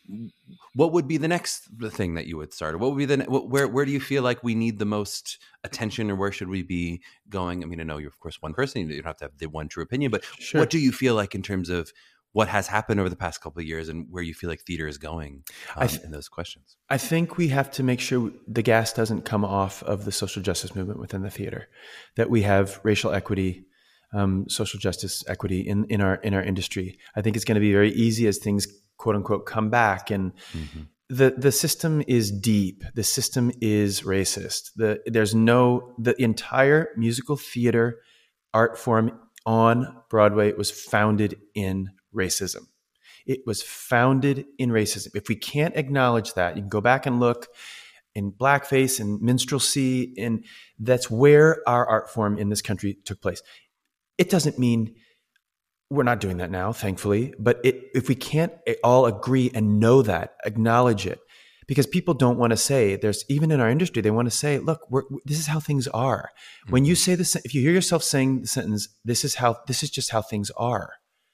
what would be the next thing that you would start? Or what would be where do you feel like we need the most attention, or where should we be going? I mean, I know you're of course one person, you don't have to have the one true opinion, but Sure. What do you feel like in terms of what has happened over the past couple of years and where you feel like theater is going in those questions? I think we have to make sure the gas doesn't come off of the social justice movement within the theater, that we have racial equity, social justice equity in our industry. I think it's going to be very easy as things quote unquote come back, and the system is deep. The system is racist. The entire musical theater art form on Broadway was founded in racism. It was founded in racism. If we can't acknowledge that, you can go back and look in blackface and minstrelsy, and that's where our art form in this country took place. It doesn't mean we're not doing that now, thankfully, but if we can't all agree and know that, acknowledge it, because people don't want to say, even in our industry, they want to say, look, this is how things are. When you say this, if you hear yourself saying the sentence, this is just how things are,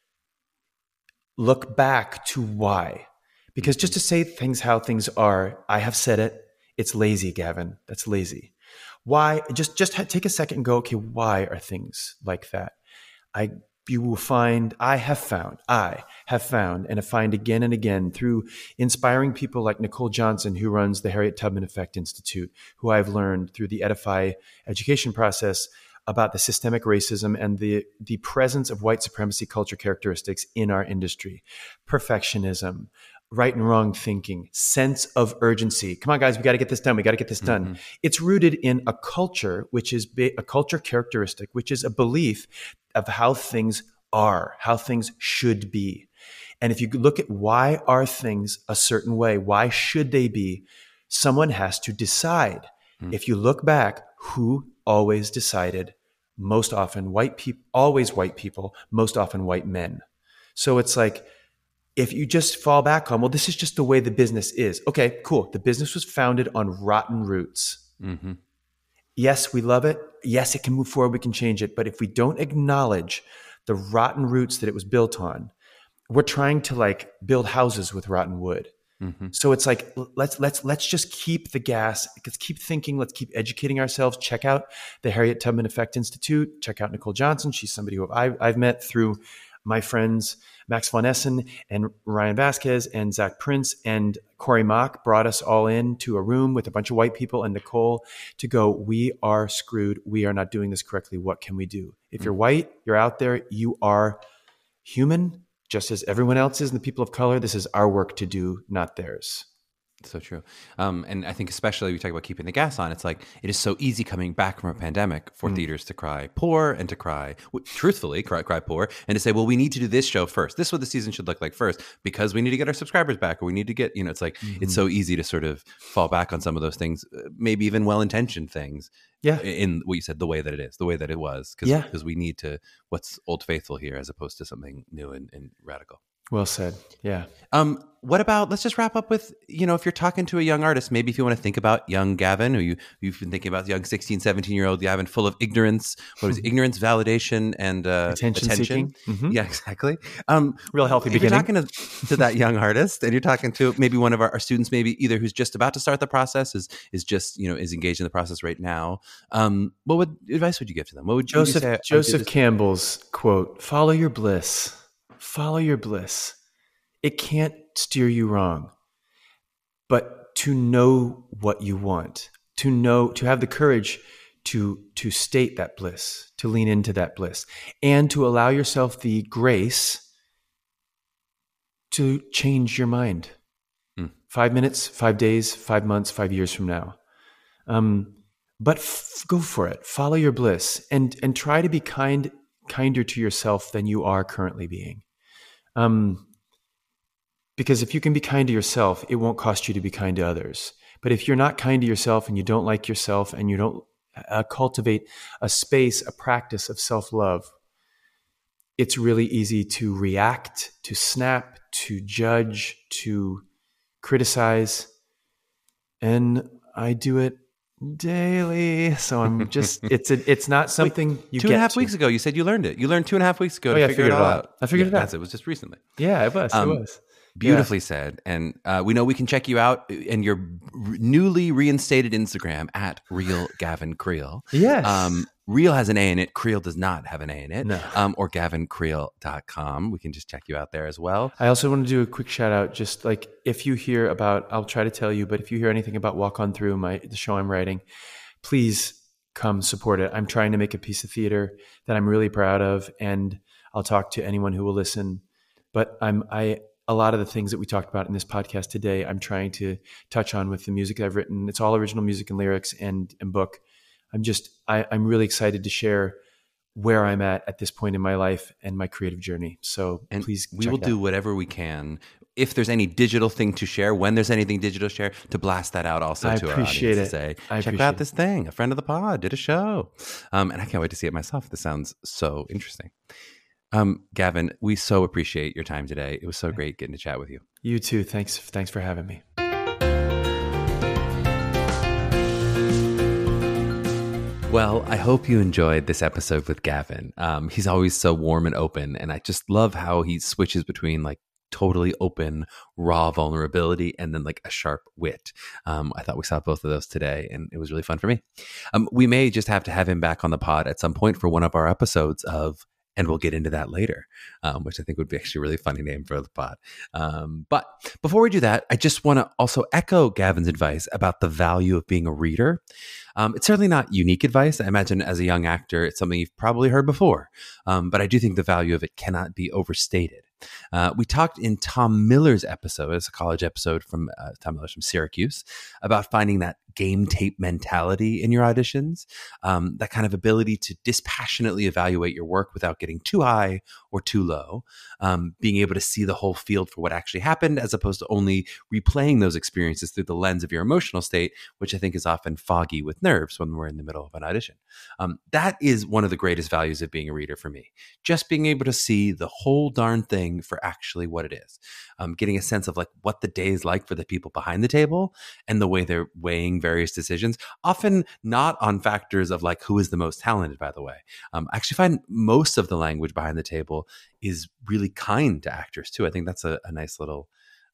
look back to why. Because just to say how things are, I have said it, it's lazy, Gavin. That's lazy. Why? Just take a second and go, okay, why are things like that? You will find, I have found, and I find again and again through inspiring people like Nicole Johnson, who runs the Harriet Tubman Effect Institute, who I've learned through the Edify education process about the systemic racism and the presence of white supremacy culture characteristics in our industry. Perfectionism, right and wrong thinking, sense of urgency. Come on, guys, we got to get this done. We got to get this done. It's rooted in a culture, which is a culture characteristic, which is a belief of how things are, how things should be. And if you look at why are things a certain way, why should they be, someone has to decide. If you look back, who always decided? Most often white people, always white people, most often white men. So it's like, if you just fall back on, well, this is just the way the business is. Okay, cool. The business was founded on rotten roots. Yes, we love it. Yes, it can move forward. We can change it. But if we don't acknowledge the rotten roots that it was built on, we're trying to build houses with rotten wood. So it's like, let's just keep the gas. Let's keep thinking. Let's keep educating ourselves. Check out the Harriet Tubman Effect Institute. Check out Nicole Johnson. She's somebody who I've met through my friends Max von Essen and Ryan Vasquez and Zach Prince and Corey Mock brought us all into a room with a bunch of white people and Nicole to go, we are screwed. We are not doing this correctly. What can we do? If you're white, you're out there, you are human, just as everyone else is, and the people of color. This is our work to do, not theirs. So true. And I think especially we talk about keeping the gas on, it's like it is so easy coming back from a pandemic for theaters to cry poor and to cry, truthfully, cry poor, and to say, well, we need to do this show first. This is what the season should look like first because we need to get our subscribers back, or we need to get, it's like, it's so easy to sort of fall back on some of those things, maybe even well-intentioned things. Yeah. In what you said, the way that it is, the way that it was, because we need to, what's Old Faithful here as opposed to something new and radical. Well said. Yeah. What about, let's just wrap up with, if you're talking to a young artist, maybe if you want to think about young Gavin, or you've been thinking about young 16, 17-year-old Gavin full of ignorance, ignorance, validation, and attention. Seeking. Yeah, exactly. Real healthy if beginning. You're talking to that young artist and you're talking to maybe one of our students, maybe either who's just about to start the process, is just, is engaged in the process right now. What advice would you give to them? What would you say? Joseph Campbell's quote, follow your bliss. Follow your bliss. It can't steer you wrong, but to know what you want, to have the courage to state that bliss, to lean into that bliss, and to allow yourself the grace to change your mind. 5 minutes, 5 days, 5 months, 5 years from now. But go for it. Follow your bliss and try to be kinder to yourself than you are currently being. Because if you can be kind to yourself, it won't cost you to be kind to others. But if you're not kind to yourself and you don't like yourself and you don't cultivate a space, a practice of self-love, it's really easy to react, to snap, to judge, to criticize. And I do it daily. So I'm just, it's not something you get 2.5 weeks ago, you said you learned it. You learned 2.5 weeks ago to figure it all out. I figured it out. It was just recently. Yeah, it was. Beautifully said. And we know we can check you out in your newly reinstated Instagram at Real Gavin Creel. Yes. Real has an A in it. Creel does not have an A in it. No. Or gavincreel.com. We can just check you out there as well. I also want to do a quick shout out. Just like if you hear about, I'll try to tell you, but if you hear anything about Walk On Through, the show I'm writing, please come support it. I'm trying to make a piece of theater that I'm really proud of, and I'll talk to anyone who will listen. But a lot of the things that we talked about in this podcast today, I'm trying to touch on with the music I've written. It's all original music and lyrics and book. I'm really excited to share where I'm at this point in my life and my creative journey. So please, we will do whatever we can. If there's any digital thing to share, when there's anything digital to share, to blast that out also to our audience to say, check out this thing. A friend of the pod did a show. And I can't wait to see it myself. This sounds so interesting. Gavin, we so appreciate your time today. It was so great getting to chat with you. You too. Thanks for having me. Well, I hope you enjoyed this episode with Gavin. He's always so warm and open, and I just love how he switches between like totally open, raw vulnerability and then like a sharp wit. I thought we saw both of those today, and it was really fun for me. We may just have to have him back on the pod at some point for one of our episodes of, and we'll get into that later, which I think would be actually a really funny name for the pod. But before we do that, I just want to also echo Gavin's advice about the value of being a reader. It's certainly not unique advice. I imagine as a young actor, it's something you've probably heard before. But I do think the value of it cannot be overstated. We talked in Tom Miller's episode, it's a college episode from Tom Miller's from Syracuse, about finding that game tape mentality in your auditions, that kind of ability to dispassionately evaluate your work without getting too high or too low, being able to see the whole field for what actually happened as opposed to only replaying those experiences through the lens of your emotional state, which I think is often foggy with nerves when we're in the middle of an audition. That is one of the greatest values of being a reader for me. Just being able to see the whole darn thing for actually what it is. Getting a sense of like what the day is like for the people behind the table and the way they're weighing various decisions, often not on factors of like who is the most talented, by the way. I actually find most of the language behind the table is really kind to actors too. I think that's a nice little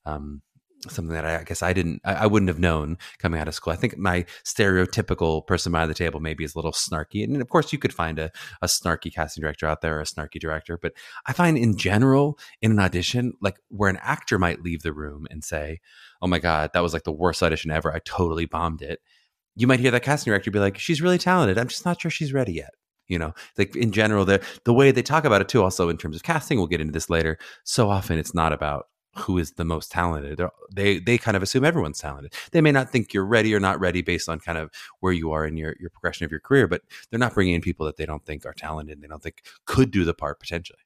something that I guess I wouldn't have known coming out of school. I think my stereotypical person behind the table maybe is a little snarky. And of course you could find a snarky casting director out there or a snarky director. But I find in general in an audition, like where an actor might leave the room and say, oh my God, that was like the worst audition ever. I totally bombed it. You might hear that casting director be like, she's really talented. I'm just not sure she's ready yet. You know, like in general, the way they talk about it too, also in terms of casting, we'll get into this later. So often it's not about who is the most talented. They kind of assume everyone's talented. They may not think you're ready or not ready based on kind of where you are in your progression of your career, but they're not bringing in people that they don't think are talented and they don't think could do the part potentially.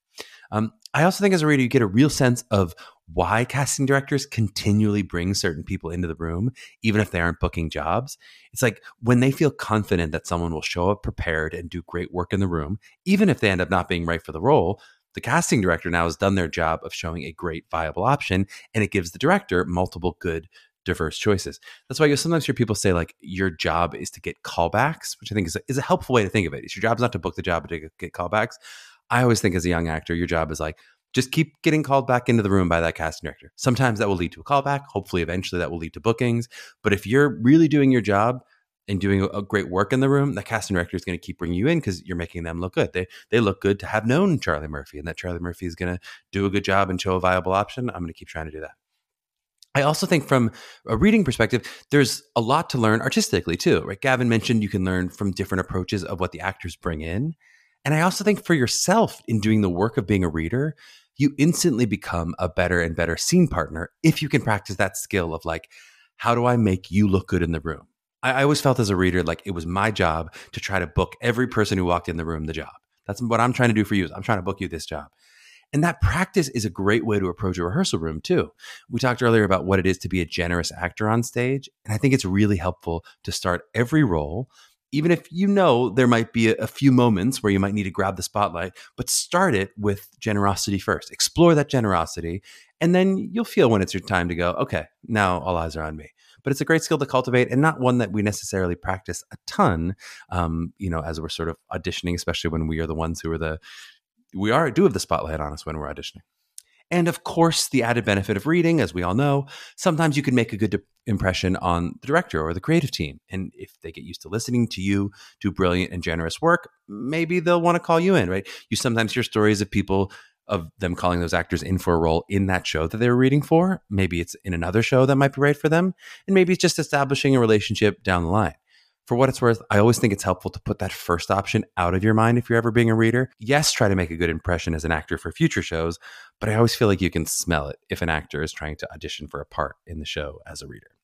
I also think as a reader, you get a real sense of why casting directors continually bring certain people into the room, even if they aren't booking jobs. It's like when they feel confident that someone will show up prepared and do great work in the room, even if they end up not being right for the role, the casting director now has done their job of showing a great viable option, and it gives the director multiple good, diverse choices. That's why you sometimes hear people say like your job is to get callbacks, which I think is a helpful way to think of it. Your job's not to book the job, but to get callbacks. I always think as a young actor, your job is like, just keep getting called back into the room by that casting director. Sometimes that will lead to a callback. Hopefully, eventually that will lead to bookings. But if you're really doing your job and doing a great work in the room, the casting director is going to keep bringing you in because you're making them look good. They look good to have known Charlie Murphy, and that Charlie Murphy is going to do a good job and show a viable option. I'm going to keep trying to do that. I also think from a reading perspective, there's a lot to learn artistically too, right? Gavin mentioned you can learn from different approaches of what the actors bring in. And I also think for yourself in doing the work of being a reader, you instantly become a better and better scene partner if you can practice that skill of like, how do I make you look good in the room? I always felt as a reader like it was my job to try to book every person who walked in the room the job. That's what I'm trying to do for you. I'm trying to book you this job. And that practice is a great way to approach a rehearsal room too. We talked earlier about what it is to be a generous actor on stage. And I think it's really helpful to start every role, even if you know there might be a few moments where you might need to grab the spotlight, but start it with generosity first. Explore that generosity. And then you'll feel when it's your time to go, okay, now all eyes are on me. But it's a great skill to cultivate and not one that we necessarily practice a ton, as we're sort of auditioning, especially when we are the ones who are do have the spotlight on us when we're auditioning. And of course, the added benefit of reading, as we all know, sometimes you can make a good impression on the director or the creative team. And if they get used to listening to you do brilliant and generous work, maybe they'll want to call you in, right? You sometimes hear stories of people, of them calling those actors in for a role in that show that they were reading for. Maybe it's in another show that might be right for them. And maybe it's just establishing a relationship down the line. For what it's worth, I always think it's helpful to put that first option out of your mind if you're ever being a reader. Yes, try to make a good impression as an actor for future shows, but I always feel like you can smell it if an actor is trying to audition for a part in the show as a reader.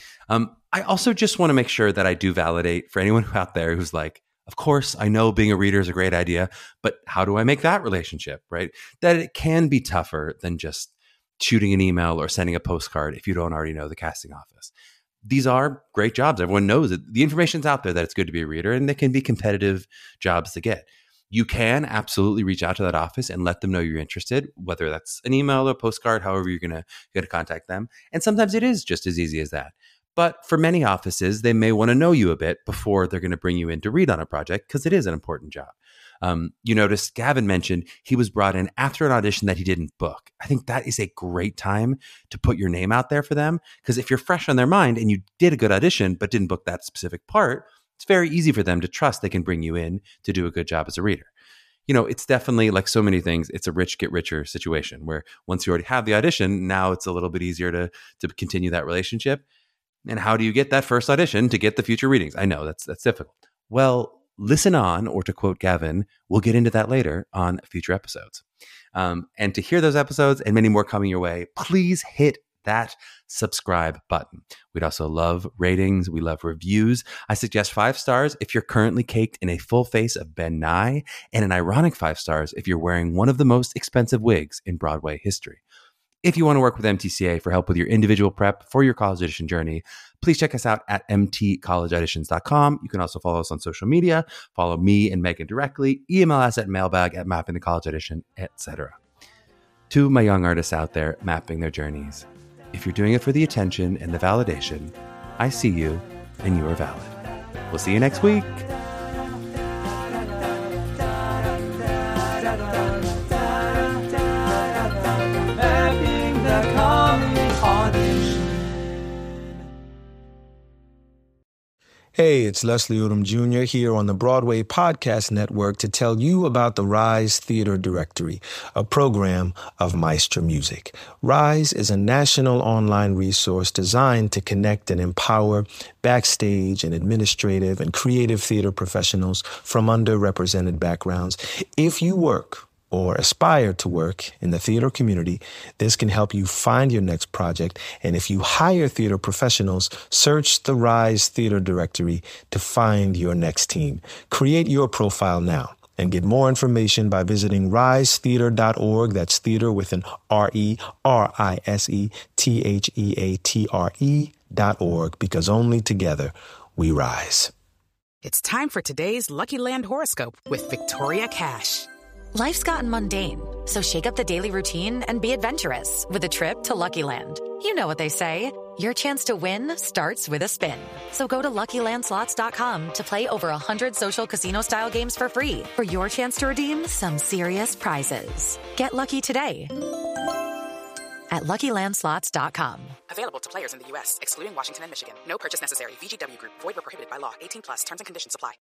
I also just want to make sure that I do validate for anyone out there who's like, of course, I know being a reader is a great idea, but how do I make that relationship, right? That it can be tougher than just shooting an email or sending a postcard if you don't already know the casting office. These are great jobs. Everyone knows it. The information's out there that it's good to be a reader, and they can be competitive jobs to get. You can absolutely reach out to that office and let them know you're interested, whether that's an email or postcard, however you're going to contact them. And sometimes it is just as easy as that. But for many offices, they may want to know you a bit before they're going to bring you in to read on a project, because it is an important job. You notice Gavin mentioned he was brought in after an audition that he didn't book. I think that is a great time to put your name out there for them, because if you're fresh on their mind and you did a good audition but didn't book that specific part, it's very easy for them to trust they can bring you in to do a good job as a reader. You know, it's definitely, like so many things, it's a rich get richer situation where once you already have the audition, now it's a little bit easier to continue that relationship. And how do you get that first audition to get the future readings? I know that's difficult. Well, listen on, or to quote Gavin, we'll get into that later on future episodes. And to hear those episodes and many more coming your way, please hit that subscribe button. We'd also love ratings. We love reviews. I suggest 5 stars if you're currently caked in a full face of Ben Nye, and an ironic 5 stars if you're wearing one of the most expensive wigs in Broadway history. If you want to work with MTCA for help with your individual prep for your college audition journey, please check us out at mtcollegeauditions.com. You can also follow us on social media, follow me and Megan directly, email us at mailbag@mappingthecollegeaudition, etc. To my young artists out there mapping their journeys, if you're doing it for the attention and the validation, I see you and you are valid. We'll see you next week. Hey, it's Leslie Odom Jr. here on the Broadway Podcast Network to tell you about the Rise Theater Directory, a program of Maestro Music. Rise is a national online resource designed to connect and empower backstage and administrative and creative theater professionals from underrepresented backgrounds. If you work or aspire to work in the theater community, this can help you find your next project. And if you hire theater professionals, search the Rise Theater Directory to find your next team. Create your profile now and get more information by visiting risetheater.org. That's theater with an RERISETHEATRE.org, because only together we rise. It's time for today's Lucky Land horoscope with Victoria Cash. Life's gotten mundane, so shake up the daily routine and be adventurous with a trip to Lucky Land. You know what they say, your chance to win starts with a spin. So go to LuckyLandSlots.com to play over 100 social casino-style games for free for your chance to redeem some serious prizes. Get lucky today at LuckyLandSlots.com. Available to players in the U.S., excluding Washington and Michigan. No purchase necessary. VGW Group. Void where prohibited by law. 18+. Terms and conditions apply.